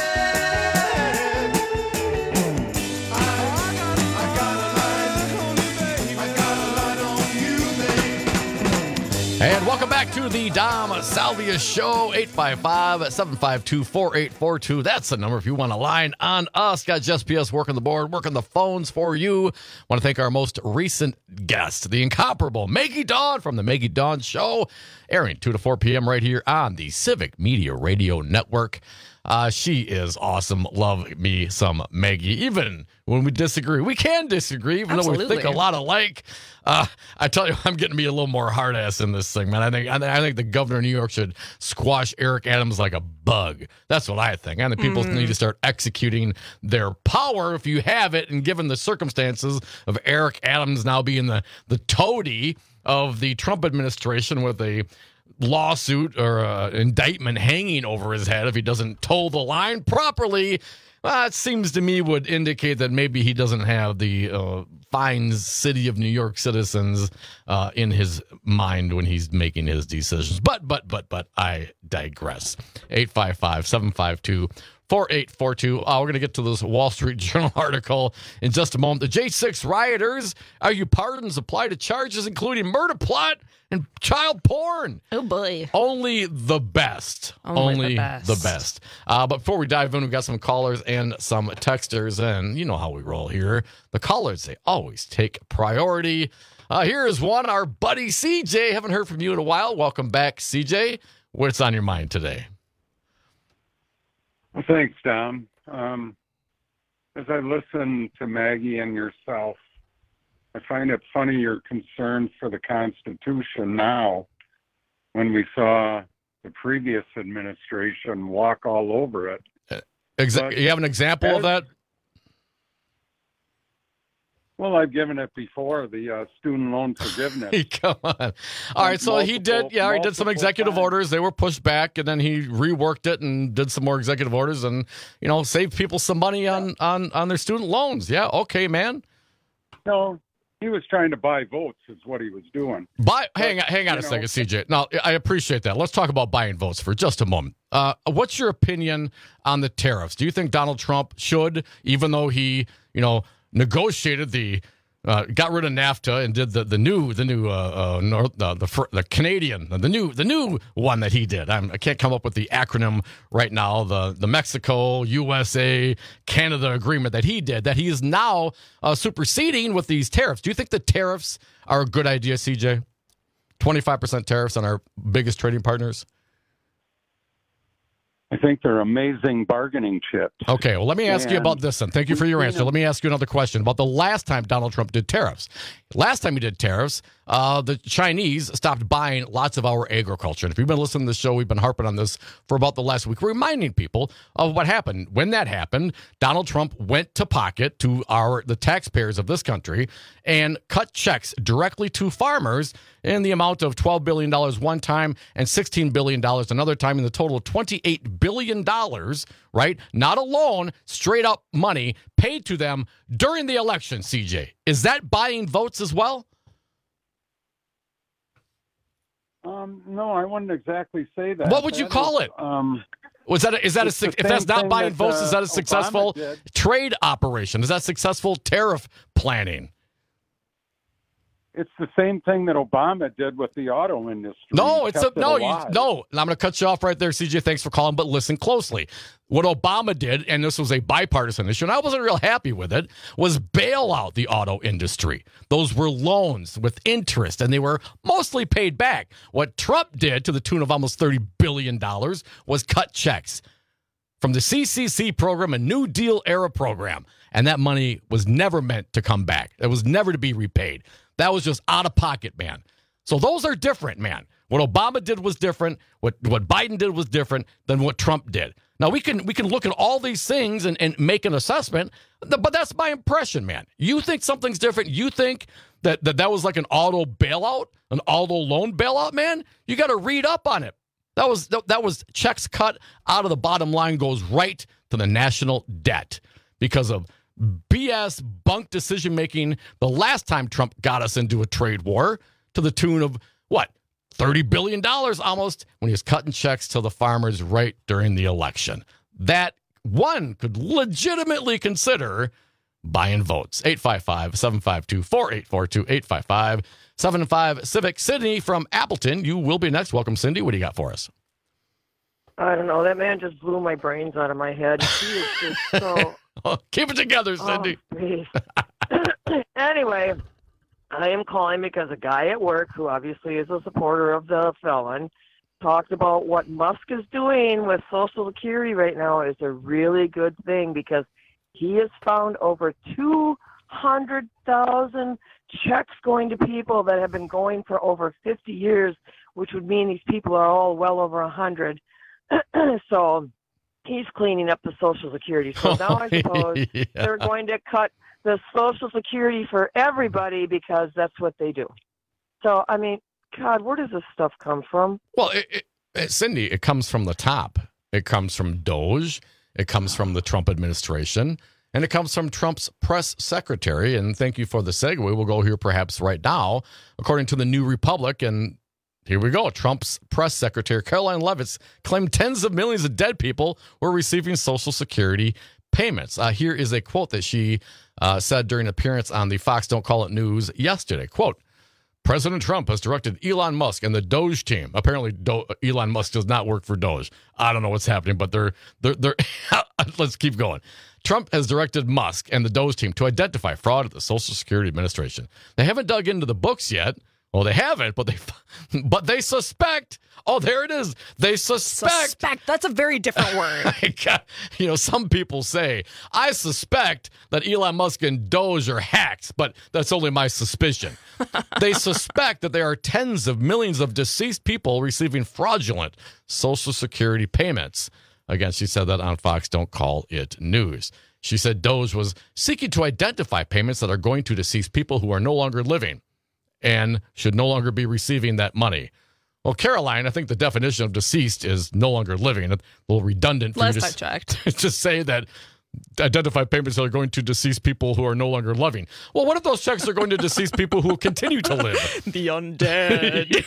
Speaker 12: And welcome back to the Dom Salvia Show, eight five five, seven five two, four eight four two. That's the number if you want to line on us. Got Just P S working the board, working the phones for you. Want to thank our most recent guest, the incomparable Maggie Dawn from the Maggie Dawn Show, airing two to four p.m. right here on the Civic Media Radio Network. Uh, she is awesome. Love me some Maggie. Even when we disagree, we can disagree, even
Speaker 9: Absolutely.
Speaker 12: though we think a lot alike. Uh, I tell you, I'm getting to be a little more hard ass in this thing, man. I think I, think I think the governor of New York should squash Eric Adams like a bug. That's what I think. I think people
Speaker 9: Mm.
Speaker 12: need to start executing their power if you have it, and given the circumstances of Eric Adams now being the the toady of the Trump administration with a lawsuit or uh, indictment hanging over his head if he doesn't toe the line properly. Well, it seems to me would indicate that maybe he doesn't have the uh, fine city of New York citizens uh, in his mind when he's making his decisions. But, but, but, but, I digress. eight five five, seven five two, four eight four two. Uh, we're going to get to this Wall Street Journal article in just a moment. The J six rioters argue pardons apply to charges including murder plot and child porn.
Speaker 9: Oh, boy.
Speaker 12: Only the best.
Speaker 9: Only
Speaker 12: Only,
Speaker 9: the best.
Speaker 12: the best. Uh, but before we dive in, we've got some callers and some texters, and you know how we roll here. The callers, they always take priority. Uh, here is one, our buddy C J. Haven't heard from you in a while. Welcome back, C J. What's on your mind today?
Speaker 24: Well, thanks, Dom. Um, as I listen to Maggie and yourself, I find it funny your concern for the Constitution now when we saw the previous administration walk all over it.
Speaker 12: Exa- you have an example
Speaker 24: as,
Speaker 12: of that?
Speaker 24: Well, I've given it before, the uh, student loan forgiveness.
Speaker 12: Come on. All right, so he did, yeah, he did some executive
Speaker 24: times.
Speaker 12: orders. They were pushed back, and then he reworked it and did some more executive orders and, you know, saved people some money on, on, on their student loans. Yeah, okay, man.
Speaker 24: No, he was trying to buy votes is what he was doing.
Speaker 12: Buy,
Speaker 24: But,
Speaker 12: hang on, hang on a
Speaker 24: you know-
Speaker 12: second, C J. Now, I appreciate that. Let's talk about buying votes for just a moment. Uh, what's your opinion on the tariffs? Do you think Donald Trump should, even though he, you know, negotiated the, uh, got rid of NAFTA and did the, the new, the new, uh, uh, North, uh, the fir- the Canadian, the new, the new one that he did. I'm, I can't come up with the acronym right now. The the Mexico, U S A, Canada agreement that he did, that he is now uh, superseding with these tariffs. Do you think the tariffs are a good idea, C J? twenty-five percent tariffs on our biggest trading partners?
Speaker 24: I think they're amazing bargaining chips.
Speaker 12: Okay, well, let me ask you about this then. Thank you for your answer. Let me ask you another question about the last time Donald Trump did tariffs. Last time he did tariffs, uh, the Chinese stopped buying lots of our agriculture. And if you've been listening to the show, we've been harping on this for about the last week, reminding people of what happened. When that happened, Donald Trump went to pocket to our the taxpayers of this country and cut checks directly to farmers in the amount of twelve billion dollars one time and sixteen billion dollars another time, in the total of twenty-eight billion dollars, right? Not a loan, straight up money paid to them during the election, C J. Is that buying votes as well?
Speaker 24: Um, no, I wouldn't exactly say that.
Speaker 12: What would you
Speaker 24: That
Speaker 12: call
Speaker 24: is,
Speaker 12: it?
Speaker 24: Um,
Speaker 12: Was that a, is that a
Speaker 24: it's the
Speaker 12: suc- if that's
Speaker 24: same
Speaker 12: not
Speaker 24: thing
Speaker 12: buying
Speaker 24: that,
Speaker 12: votes? Is that
Speaker 24: uh,
Speaker 12: a successful
Speaker 24: Obama did.
Speaker 12: trade operation? Is that successful tariff planning?
Speaker 24: It's the same thing that Obama did with the auto industry.
Speaker 12: No,
Speaker 24: He
Speaker 12: it's a,
Speaker 24: kept it
Speaker 12: no, you,
Speaker 24: alive.
Speaker 12: no. And I'm going to cut you off right there, C J. Thanks for calling, but listen closely. What Obama did, and this was a bipartisan issue, and I wasn't real happy with it, was bail out the auto industry. Those were loans with interest, and they were mostly paid back. What Trump did, to the tune of almost thirty billion dollars, was cut checks from the C C C program, a New Deal era program, and that money was never meant to come back. It was never to be repaid. That was just out of pocket, man. So those are different, man. What Obama did was different. What what Biden did was different than what Trump did. Now, we can we can look at all these things and, and make an assessment, but that's my impression, man. You think something's different. You think that that, that was like an auto bailout, an auto loan bailout, man? You got to read up on it. That was that was checks cut out of the bottom line, goes right to the national debt because of B S bunk decision making the last time Trump got us into a trade war to the tune of what, thirty billion dollars almost, when he was cutting checks to the farmers right during the election. That one could legitimately consider buying votes. eight five five, seven five two, four eight four two, eight five five, seven five Civic. Sydney from Appleton, you will be next. Welcome, Cindy. What do you got for us?
Speaker 2: I don't know. That man just blew my brains out of my head. He is just so...
Speaker 12: Oh, keep it together, Cindy.
Speaker 2: Oh, anyway, I am calling because a guy at work, who obviously is a supporter of the felon, talked about what Musk is doing with Social Security right now is a really good thing because he has found over two hundred thousand checks going to people that have been going for over fifty years, which would mean these people are all well over one hundred. So he's cleaning up the Social Security. So now I suppose yeah. they're going to cut the Social Security for everybody because that's what they do. So, I mean, God, where does this stuff come from?
Speaker 12: Well, it, it, it, Cindy, it comes from the top. It comes from Doge. It comes from the Trump administration. And it comes from Trump's press secretary. And thank you for the segue. We'll go here perhaps right now. According to the New Republic, and here we go. Trump's press secretary, Caroline Leavitt, claimed tens of millions of dead people were receiving Social Security payments. Uh, here is a quote that she uh, said during an appearance on the Fox Don't Call It News yesterday. Quote, President Trump has directed Elon Musk and the Doge team. Apparently, Do- Elon Musk does not work for Doge. I don't know what's happening, but they're, they're, they're let's keep going. Trump has directed Musk and the Doge team to identify fraud at the Social Security Administration. They haven't dug into the books yet. Well, they haven't, but they but they suspect. Oh, there it is. They suspect.
Speaker 3: Suspect. That's a very different word.
Speaker 12: You know, some people say, I suspect that Elon Musk and Doge are hacks, but that's only my suspicion. They suspect that there are tens of millions of deceased people receiving fraudulent Social Security payments. Again, she said that on Fox Don't Call It News. She said Doge was seeking to identify payments that are going to deceased people who are no longer living and should no longer be receiving that money. Well, Caroline, I think the definition of deceased is no longer living. A little redundant for
Speaker 3: Last
Speaker 12: you to
Speaker 3: I checked.
Speaker 12: just say that identify payments that are going to deceased people who are no longer living. Well, what if those checks are going to deceased people who continue to live?
Speaker 3: The undead.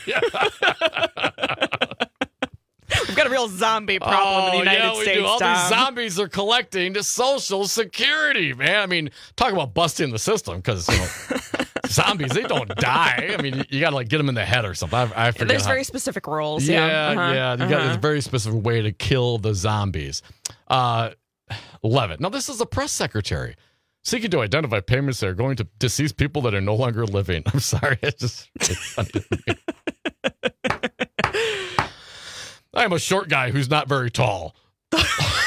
Speaker 3: We've got a real zombie problem
Speaker 12: oh,
Speaker 3: in the United
Speaker 12: yeah, we
Speaker 3: States.
Speaker 12: Do. All
Speaker 3: Tom.
Speaker 12: these zombies are collecting Social Security, man. I mean, talk about busting the system because you know, zombies, they don't die. I mean, you, you got to like get them in the head or something. I, I forget
Speaker 3: There's
Speaker 12: how.
Speaker 3: very specific rules.
Speaker 12: Yeah,
Speaker 3: yeah, uh-huh.
Speaker 12: yeah. You
Speaker 3: uh-huh.
Speaker 12: got a very specific way to kill the zombies. Uh, Leavitt. Now, this is the press secretary seeking to identify payments that are going to deceased people that are no longer living. I'm sorry. It's just. It's I am a short guy who's not very tall. I'm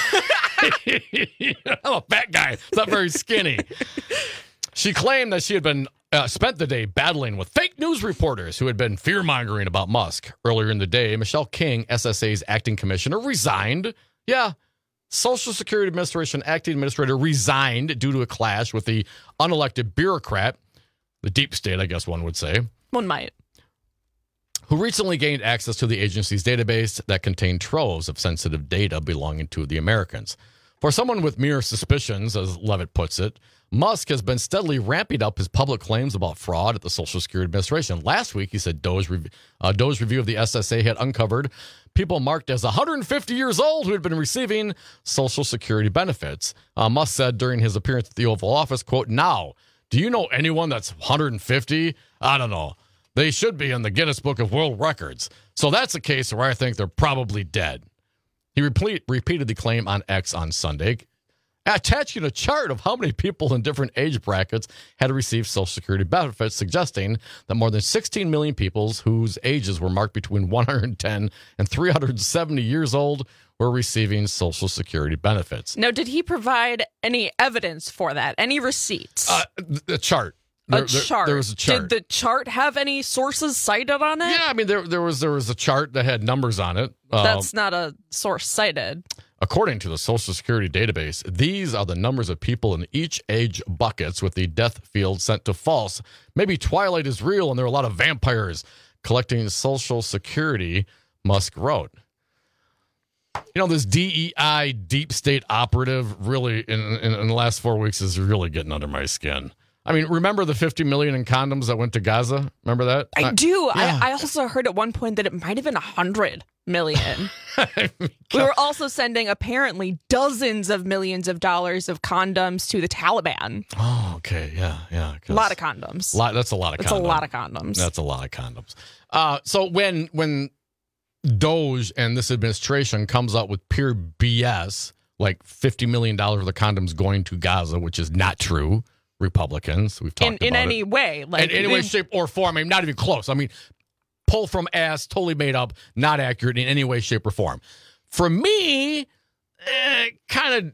Speaker 12: a fat guy, not very skinny. She claimed that she had been uh, spent the day battling with fake news reporters who had been fear-mongering about Musk. Earlier in the day, Michelle King, S S A's acting commissioner, resigned. Yeah, Social Security Administration acting administrator resigned due to a clash with the unelected bureaucrat, the deep state, I guess one would say.
Speaker 3: One might.
Speaker 12: Who recently gained access to the agency's database that contained troves of sensitive data belonging to the Americans. For someone with mere suspicions, as Leavitt puts it, Musk has been steadily ramping up his public claims about fraud at the Social Security Administration. Last week, he said Doe's, rev- uh, Doe's review of the S S A had uncovered people marked as one hundred fifty years old who had been receiving Social Security benefits. Uh, Musk said during his appearance at the Oval Office, quote, now, Do you know anyone that's one hundred fifty? I don't know. They should be in the Guinness Book of World Records. So that's a case where I think they're probably dead. He repeat, repeated the claim on X on Sunday, attaching a chart of how many people in different age brackets had received Social Security benefits, suggesting that more than sixteen million people whose ages were marked between one hundred ten and three hundred seventy years old were receiving Social Security benefits.
Speaker 3: Now, did he provide any evidence for that? Any receipts?
Speaker 12: Uh, the chart.
Speaker 3: A
Speaker 12: There, there-
Speaker 3: chart.
Speaker 12: there was a chart.
Speaker 3: Did the chart have any sources cited on it?
Speaker 12: Yeah, I mean, there there was there was a chart that had numbers on it. Um,
Speaker 3: That's not a source cited.
Speaker 12: According to the Social Security database, these are the numbers of people in each age buckets with the death field sent to false. Maybe Twilight is real and there are a lot of vampires collecting Social Security, Musk wrote. You know, this D E I deep state operative really in, in, in the last four weeks is really getting under my skin. I mean, remember the fifty million in condoms that went to Gaza? Remember that?
Speaker 3: I
Speaker 12: Uh,
Speaker 3: do.
Speaker 12: yeah.
Speaker 3: I, I also heard at one point that it might have been one hundred million. We were also sending apparently dozens of millions of dollars of condoms to the Taliban.
Speaker 12: Oh, okay. Yeah, yeah.
Speaker 3: A lot of condoms.
Speaker 12: Lot, that's a lot of
Speaker 3: That's
Speaker 12: condoms.
Speaker 3: a lot of condoms.
Speaker 12: That's a lot of condoms. Uh, so when when Doge and this administration comes out with pure B S, like fifty million dollars worth of condoms going to Gaza, which is not true, Republicans, we've talked
Speaker 3: in
Speaker 12: about
Speaker 3: in any
Speaker 12: it.
Speaker 3: way. Like,
Speaker 12: in any way,
Speaker 3: they-
Speaker 12: shape, or form. I mean, not even close. I mean, pull from ass, totally made up, not accurate in any way, shape, or form. For me, eh, kind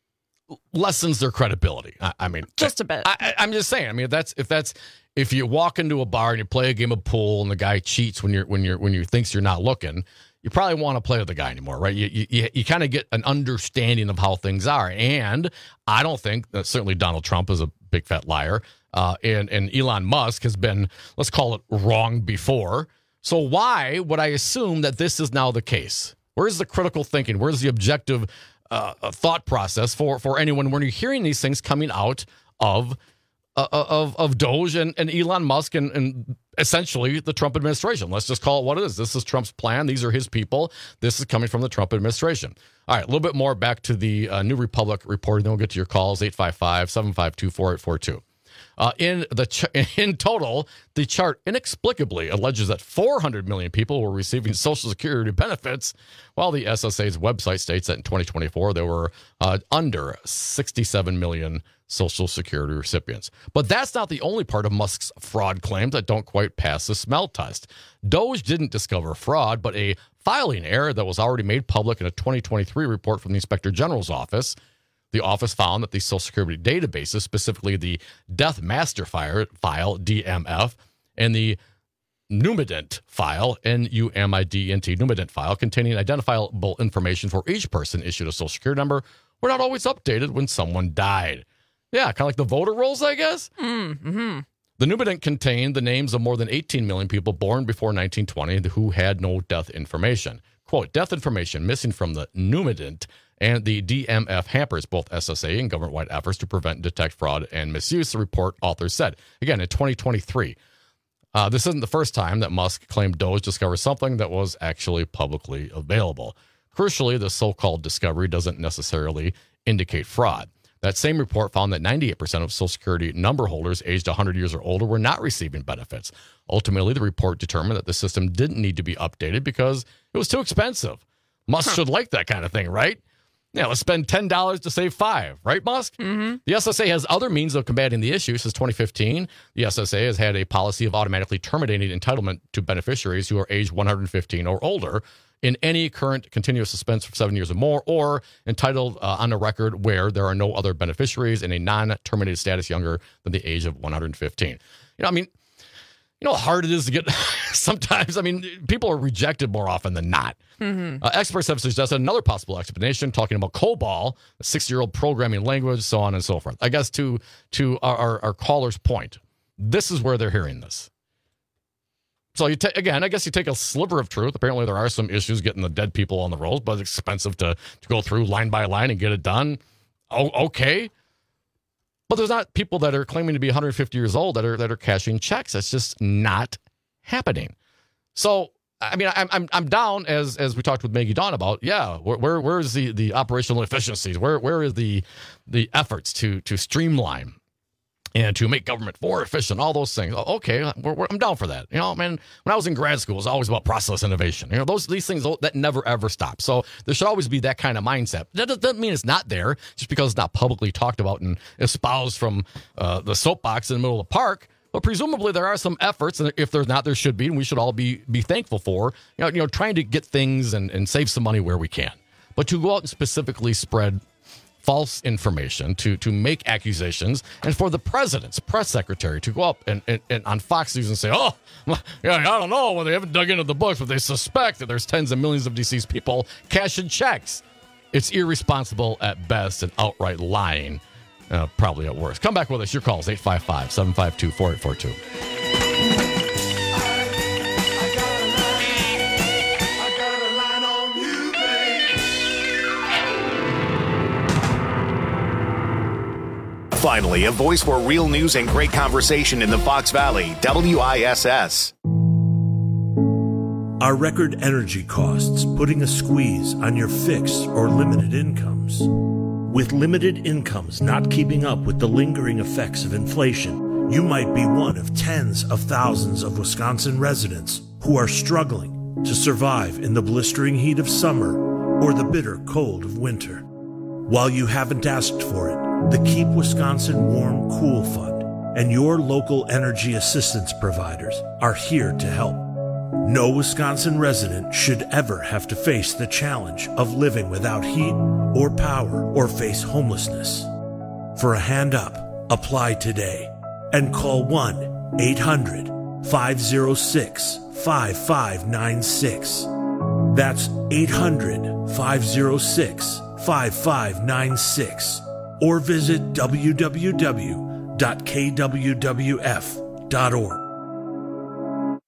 Speaker 12: of lessens their credibility. I, I mean,
Speaker 3: just a bit.
Speaker 12: I, I, I'm just saying. I mean, if that's if that's if you walk into a bar and you play a game of pool and the guy cheats when you're when you're when you thinks you're not looking, you probably want to play with the guy anymore, right? You you, you kind of get an understanding of how things are. And I don't think that certainly Donald Trump is a big fat liar, uh, and and Elon Musk has been, let's call it, wrong before. So why would I assume that this is now the case? Where's the critical thinking? Where's the objective uh, thought process for for anyone when you're hearing these things coming out of uh, of of Doge and, and Elon Musk and, and essentially the Trump administration? Let's just call it what it is. This is Trump's plan. These are his people. This is coming from the Trump administration. All right, a little bit more back to the uh, New Republic report, and then we'll get to your calls, eight five five, seven five two, four eight four two. Uh, in the ch- in total, the chart inexplicably alleges that four hundred million people were receiving Social Security benefits, while the S S A's website states that in twenty twenty-four there were uh, under sixty-seven million Social Security recipients. But that's not the only part of Musk's fraud claims that don't quite pass the smell test. Doge didn't discover fraud, but a filing error that was already made public in a twenty twenty-three report from the Inspector General's office. The office found that the Social Security databases, specifically the Death Master File, D M F, and the Numident file, N U M I D N T, Numident file, containing identifiable information for each person issued a Social Security number, were not always updated when someone died. Yeah, kind of like the voter rolls, I guess.
Speaker 3: Mm-hmm.
Speaker 12: The Numident contained the names of more than eighteen million people born before nineteen twenty who had no death information. Quote, death information missing from the Numident and the D M F hampers both S S A and government-wide efforts to prevent and detect fraud and misuse, the report authors said. Again, in twenty twenty-three. Uh, this isn't the first time that Musk claimed Doge discovered something that was actually publicly available. Crucially, the so-called discovery doesn't necessarily indicate fraud. That same report found that ninety-eight percent of Social Security number holders aged one hundred years or older were not receiving benefits. Ultimately, the report determined that the system didn't need to be updated because it was too expensive. Musk huh. should like that kind of thing, right? Yeah, let's spend ten dollars to save five, right, Musk?
Speaker 3: Mm-hmm.
Speaker 12: The S S A has other means of combating the issue. Since twenty fifteen, the S S A has had a policy of automatically terminating entitlement to beneficiaries who are aged one hundred fifteen or older in any current continuous suspense for seven years or more, or entitled uh, on a record where there are no other beneficiaries in a non-terminated status younger than the age of one hundred fifteen. You know, I mean, you know how hard it is to get sometimes. I mean, people are rejected more often than not.
Speaker 3: Mm-hmm.
Speaker 12: Uh, experts have suggested another possible explanation, talking about COBOL, a six-year-old programming language, so on and so forth. I guess to to our, our, our caller's point, this is where they're hearing this. So, you ta- again, I guess you take a sliver of truth. Apparently, there are some issues getting the dead people on the rolls, but it's expensive to, to go through line by line and get it done. Oh, okay. But there's not people that are claiming to be one hundred fifty years old that are that are cashing checks. That's just not happening. So, I mean, I'm I'm I'm down as as we talked with Maggie Dawn about. Yeah, where where, where is the, the operational efficiencies? Where where is the the efforts to to streamline and to make government more efficient, all those things. Okay, we're, we're, I'm down for that. You know, man, when I was in grad school, it was always about process innovation. You know, those these things that never ever stop. So there should always be that kind of mindset. That doesn't mean it's not there just because it's not publicly talked about and espoused from uh, the soapbox in the middle of the park. But presumably there are some efforts, and if there's not, there should be, and we should all be be thankful for. You know, you know, trying to get things and, and save some money where we can. But to go out and specifically spread false information, to to make accusations, and for the president's press secretary to go up and, and, and on Fox News and say, oh, yeah, I don't know, well, they haven't dug into the books, but they suspect that there's tens of millions of deceased people cashing checks. It's irresponsible at best and outright lying, uh, probably at worst. Come back with us. Your calls, eight five five, seven five two, four eight four two.
Speaker 1: Finally, a voice for real news and great conversation in the Fox Valley, W I S S.
Speaker 5: Are record energy costs putting a squeeze on your fixed or limited incomes? With limited incomes not keeping up with the lingering effects of inflation, you might be one of tens of thousands of Wisconsin residents who are struggling to survive in the blistering heat of summer or the bitter cold of winter. While you haven't asked for it, the Keep Wisconsin Warm Cool Fund and your local energy assistance providers are here to help. No Wisconsin resident should ever have to face the challenge of living without heat or power or face homelessness. For a hand up, apply today and call one eight hundred, five oh six, five five nine six. That's eight hundred, five oh six, five five nine six. Or visit w w w dot k w w f dot org.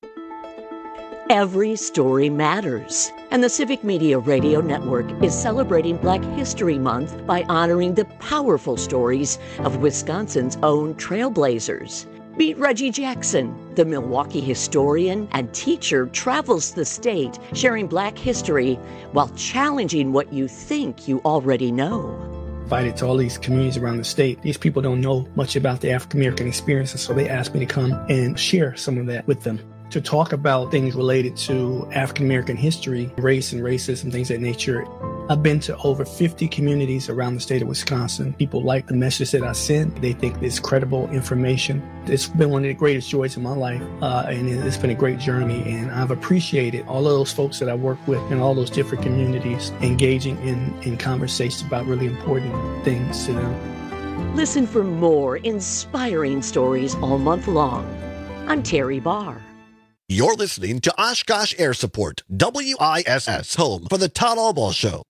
Speaker 16: Every story matters, and the Civic Media Radio Network is celebrating Black History Month by honoring the powerful stories of Wisconsin's own trailblazers. Meet Reggie Jackson, the Milwaukee historian and teacher, travels the state sharing Black history while challenging what you think you already know.
Speaker 6: Invited to all these communities around the state. These people don't know much about the African American experience, and so they asked me to come and share some of that with them. To talk about things related to African American history, race and racism, things of that nature. I've been to over fifty communities around the state of Wisconsin. People like the message that I sent. They think it's credible information. It's been one of the greatest joys of my life, uh, and it's been a great journey. And I've appreciated all of those folks that I work with in all those different communities engaging in, in conversations about really important things to them.
Speaker 16: Listen for more inspiring stories all month long. I'm Terry Barr.
Speaker 11: You're listening to Oshkosh Air Support, W I S S, home for the Todd Albaugh Show.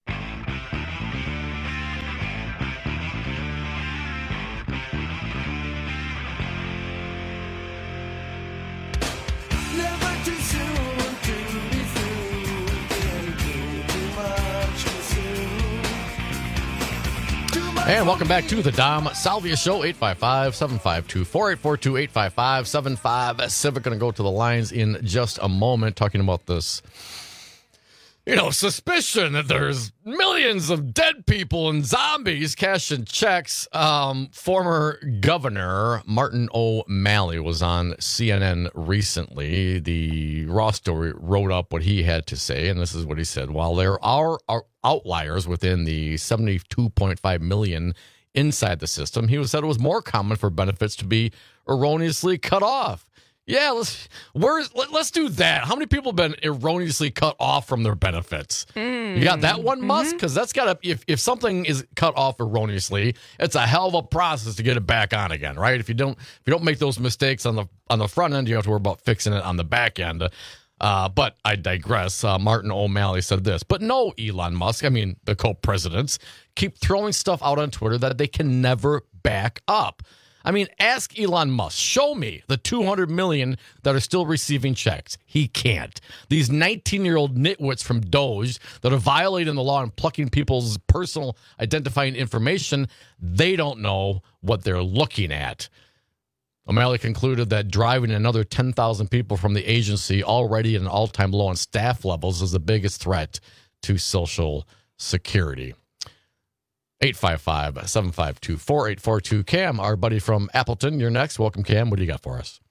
Speaker 12: And welcome back to the Dom Salvia Show, eight five five, seven five two, four eight four two, eight five five, seven five. Civic going to go to the lines in just a moment, talking about this, you know, suspicion that there's millions of dead people and zombies cashing checks. Um, former Governor Martin O'Malley was on C N N recently. The Raw Story wrote up what he had to say, and this is what he said. While there are, are outliers within the seventy-two point five million inside the system, he said it was more common for benefits to be erroneously cut off. Yeah, let's where's let, let's do that. How many people have been erroneously cut off from their benefits? Mm. You got that one, mm-hmm. Musk? Because that's got to, if, if something is cut off erroneously, it's a hell of a process to get it back on again, right? If you don't if you don't make those mistakes on the on the front end, you have to worry about fixing it on the back end. Uh, but I digress. Uh, Martin O'Malley said this, but no, Elon Musk, I mean, the co-presidents, keep throwing stuff out on Twitter that they can never back up. I mean, ask Elon Musk, show me the two hundred million that are still receiving checks. He can't. These nineteen-year-old nitwits from Doge that are violating the law and plucking people's personal identifying information, they don't know what they're looking at. O'Malley concluded that driving another ten thousand people from the agency already at an all-time low on staff levels is the biggest threat to Social Security. eight five five, seven five two, four eight four two. Cam, our buddy from Appleton, you're next. Welcome, Cam. What do you got for us?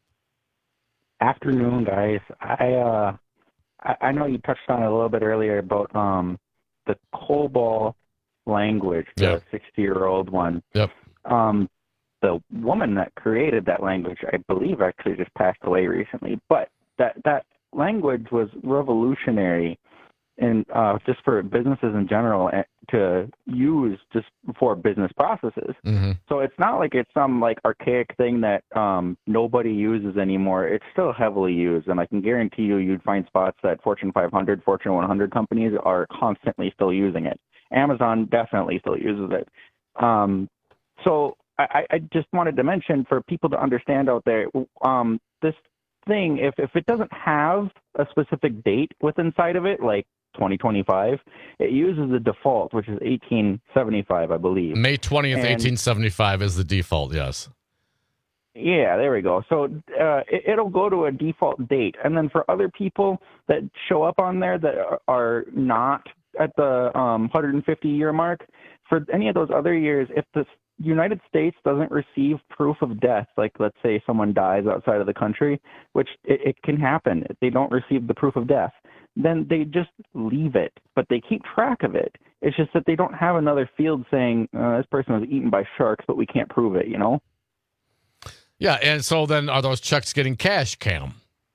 Speaker 7: Afternoon, guys. I uh, I, I know you touched on it a little bit earlier about um the COBOL language, the
Speaker 12: Yep.
Speaker 7: sixty-year-old one.
Speaker 12: Yep.
Speaker 7: Um, the woman that created that language, I believe, actually just passed away recently. But that that language was revolutionary, and uh, just for businesses in general eh, to use just for business processes.
Speaker 12: Mm-hmm.
Speaker 7: So it's not like it's some like archaic thing that um, nobody uses anymore. It's still heavily used, and I can guarantee you, you'd find spots that Fortune five hundred, Fortune one hundred companies are constantly still using it. Amazon definitely still uses it. Um, so I, I just wanted to mention for people to understand out there, um, this thing, if if it doesn't have a specific date with inside of it, like twenty twenty-five, it uses the default, which is eighteen seventy-five, I believe.
Speaker 12: May twentieth,
Speaker 7: And-
Speaker 12: eighteen seventy-five is the default, yes.
Speaker 7: Yeah, there we go. So uh, it, it'll go to a default date. And then for other people that show up on there that are, are not at the um, one hundred fifty year mark, for any of those other years, if the United States doesn't receive proof of death, like let's say someone dies outside of the country, which it, it can happen, if they don't receive the proof of death, then they just leave it, but they keep track of it. It's just that they don't have another field saying uh, this person was eaten by sharks, but we can't prove it, you know?
Speaker 12: Yeah, and so then are those checks getting cashed, Cam?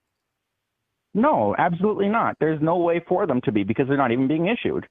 Speaker 7: No, absolutely not. There's no way for them to be because they're not even being issued.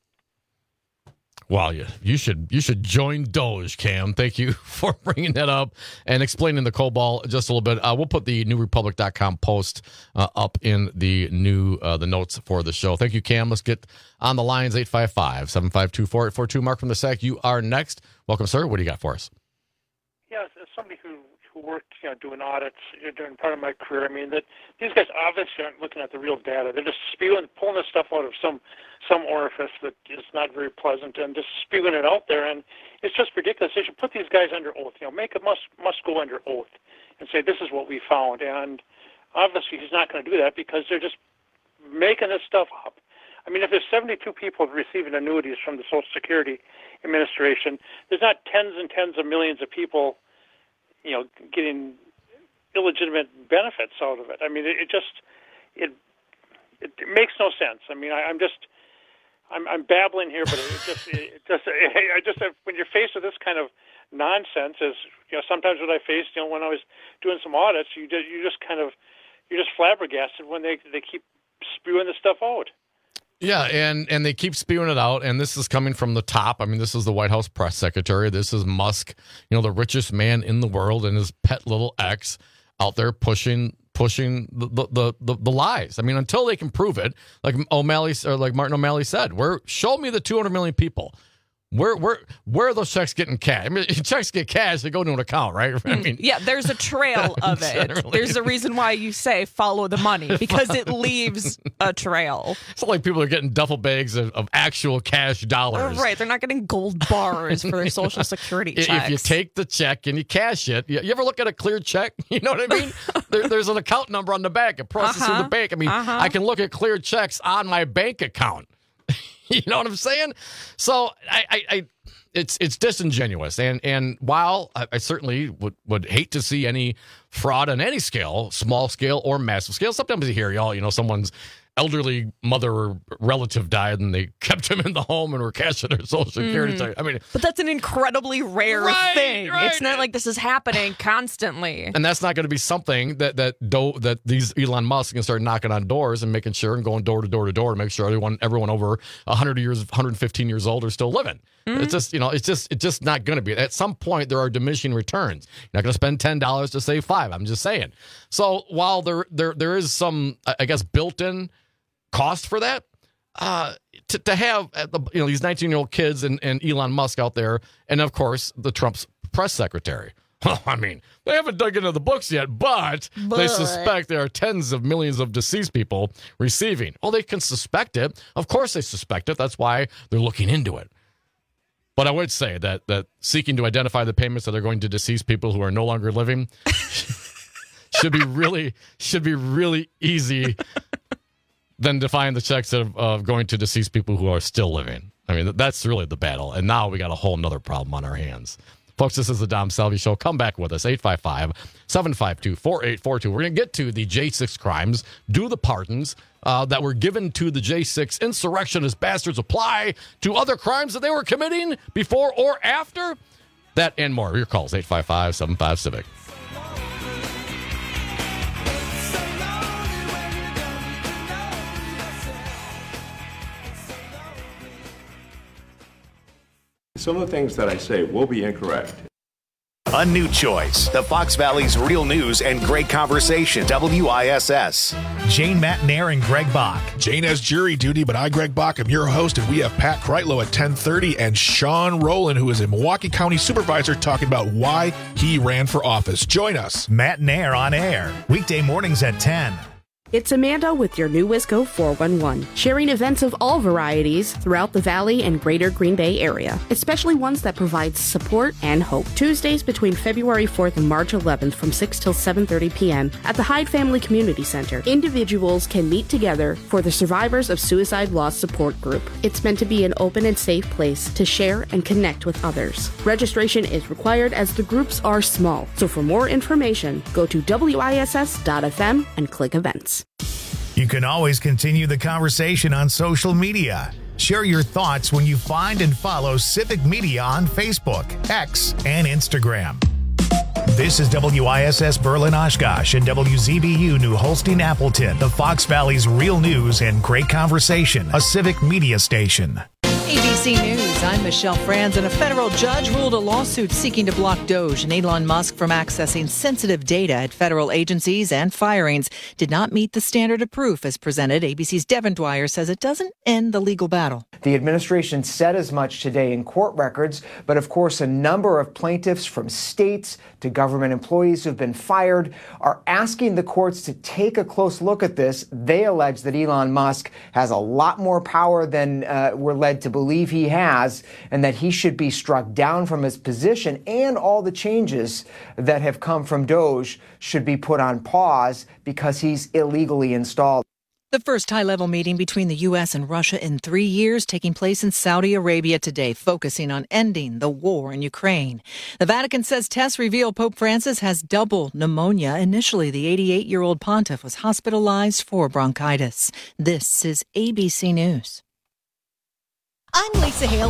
Speaker 12: Well, you, you should you should join Doge, Cam. Thank you for bringing that up and explaining the COBOL just a little bit. Uh, we'll put the new republic dot com post uh, up in the new uh, the notes for the show. Thank you, Cam. Let's get on the lines, eight five five, seven five two, four eight four two. Mark from the S A C, you are next. Welcome, sir. What do you got for us?
Speaker 10: Yeah, as somebody who who worked, you know, doing audits during part of my career, I mean, that these guys obviously aren't looking at the real data. They're just spewing, pulling this stuff out of some some orifice that is not very pleasant, and just spewing it out there. And it's just ridiculous. They should put these guys under oath. You know, make a must must go under oath and say this is what we found. And obviously, he's not going to do that because they're just making this stuff up. I mean, if there's seventy-two people receiving annuities from the Social Security Administration, there's not tens and tens of millions of people, you know, getting illegitimate benefits out of it. I mean, it, it just it, it it makes no sense. I mean, I, I'm just I'm I'm babbling here, but it just it just I just when you're faced with this kind of nonsense, as you know, sometimes what I faced, you know, when I was doing some audits, you just you just kind of you're just flabbergasted when they they keep spewing this stuff out.
Speaker 12: Yeah, and, and they keep spewing it out, and this is coming from the top. I mean, this is the White House press secretary. This is Musk, you know, the richest man in the world, and his pet little ex out there pushing pushing the the, the, the lies. I mean, until they can prove it, like O'Malley or like Martin O'Malley said, where show me the two hundred million people. Where where where are those checks getting cashed? I mean, checks get cashed, they go to an account, right? I mean,
Speaker 3: yeah, there's a trail of it. There's a reason why you say follow the money, because it leaves a trail.
Speaker 12: It's not like people are getting duffel bags of, of actual cash dollars.
Speaker 3: Right, they're not getting gold bars for their Social Security
Speaker 12: If
Speaker 3: checks.
Speaker 12: you take the check and you cash it, you, you ever look at a clear check? You know what I mean? there, there's an account number on the back. It processes
Speaker 3: Uh-huh,
Speaker 12: through the bank. I mean,
Speaker 3: uh-huh.
Speaker 12: I can look at clear checks on my bank account. You know what I'm saying? So I, I, I it's it's disingenuous. And and while I, I certainly would, would hate to see any fraud on any scale, small scale or massive scale, sometimes you hear, y'all, you know, someone's elderly mother or relative died and they kept him in the home and were cashing their Social Security.
Speaker 3: Mm.
Speaker 12: I mean,
Speaker 3: but that's an incredibly rare
Speaker 12: Right,
Speaker 3: thing.
Speaker 12: right.
Speaker 3: It's not like this is happening constantly.
Speaker 12: and that's not going to be something that that do, that these Elon Musk can start knocking on doors and making sure and going door to door to door to make sure everyone everyone over one hundred years, one hundred fifteen years old are still living.
Speaker 3: Mm-hmm.
Speaker 12: It's just, you know, it's just it's just not going to be. At some point, there are diminishing returns. You're not going to spend ten dollars to save five. I'm just saying. So while there there there is some, I guess, built-in cost for that, uh, to, to have uh, the, you know, these nineteen-year-old kids and, and Elon Musk out there, and of course the Trump's press secretary. Well, I mean, they haven't dug into the books yet, but,
Speaker 3: But.
Speaker 12: they suspect there are tens of millions of deceased people receiving. Well, they can suspect it. Of course they suspect it. That's why they're looking into it. But I would say that that seeking to identify the payments that are going to deceased people who are no longer living should be really should be really easy than to find the checks of, of going to deceased people who are still living. I mean, that's really the battle. And now we got a whole nother problem on our hands. Folks, this is the Dom Salvi Show. Come back with us, eight five five, seven five two, four eight four two. We're going to get to the J six crimes. Do the pardons uh, that were given to the J six insurrectionist bastards apply to other crimes that they were committing before or after? That and more. Your calls, eight five five, seven five, Civic.
Speaker 14: Some of the things that I say will be incorrect.
Speaker 1: A new choice. The Fox Valley's real news and great conversation. W I S S. Jane Matnair and Greg Bach.
Speaker 17: Jane has jury duty, but I, Greg Bach, am your host, and we have Pat Kreitlow at ten thirty and Sean Rowland, who is a Milwaukee County supervisor, talking about why he ran for office. Join us.
Speaker 1: Matnair on air. Weekday mornings at ten.
Speaker 18: It's Amanda with your new Wisco four one one, sharing events of all varieties throughout the Valley and greater Green Bay area, especially ones that provide support and hope. Tuesdays between February fourth and March eleventh from six till seven thirty p.m. at the Hyde Family Community Center. Individuals can meet together for the Survivors of Suicide Loss Support Group. It's meant to be an open and safe place to share and connect with others. Registration is required as the groups are small, so for more information, go to W I S S dot F M and click events.
Speaker 1: You can always continue the conversation on social media. Share your thoughts when you find and follow Civic Media on Facebook, X, and Instagram. This is W I S S Berlin Oshkosh and W Z B U New Holstein Appleton, the Fox Valley's real news and great conversation, a Civic Media station.
Speaker 19: A B C News, I'm Michelle Franz, and a federal judge ruled a lawsuit seeking to block Doge and Elon Musk from accessing sensitive data at federal agencies and firings did not meet the standard of proof as presented. A B C's Devin Dwyer says it doesn't end the legal battle.
Speaker 25: The administration said as much today in court records, but of course a number of plaintiffs from states to government employees who've been fired are asking the courts to take a close look at this. They allege that Elon Musk has a lot more power than uh, we're led to believe he has, and that he should be struck down from his position, and all the changes that have come from Doge should be put on pause because he's illegally installed.
Speaker 19: The first high-level meeting between the U S and Russia in three years taking place in Saudi Arabia today, focusing on ending the war in Ukraine. The Vatican says tests reveal Pope Francis has double pneumonia. Initially, the eighty-eight-year-old pontiff was hospitalized for bronchitis. This is A B C News.
Speaker 4: I'm Lisa Hale.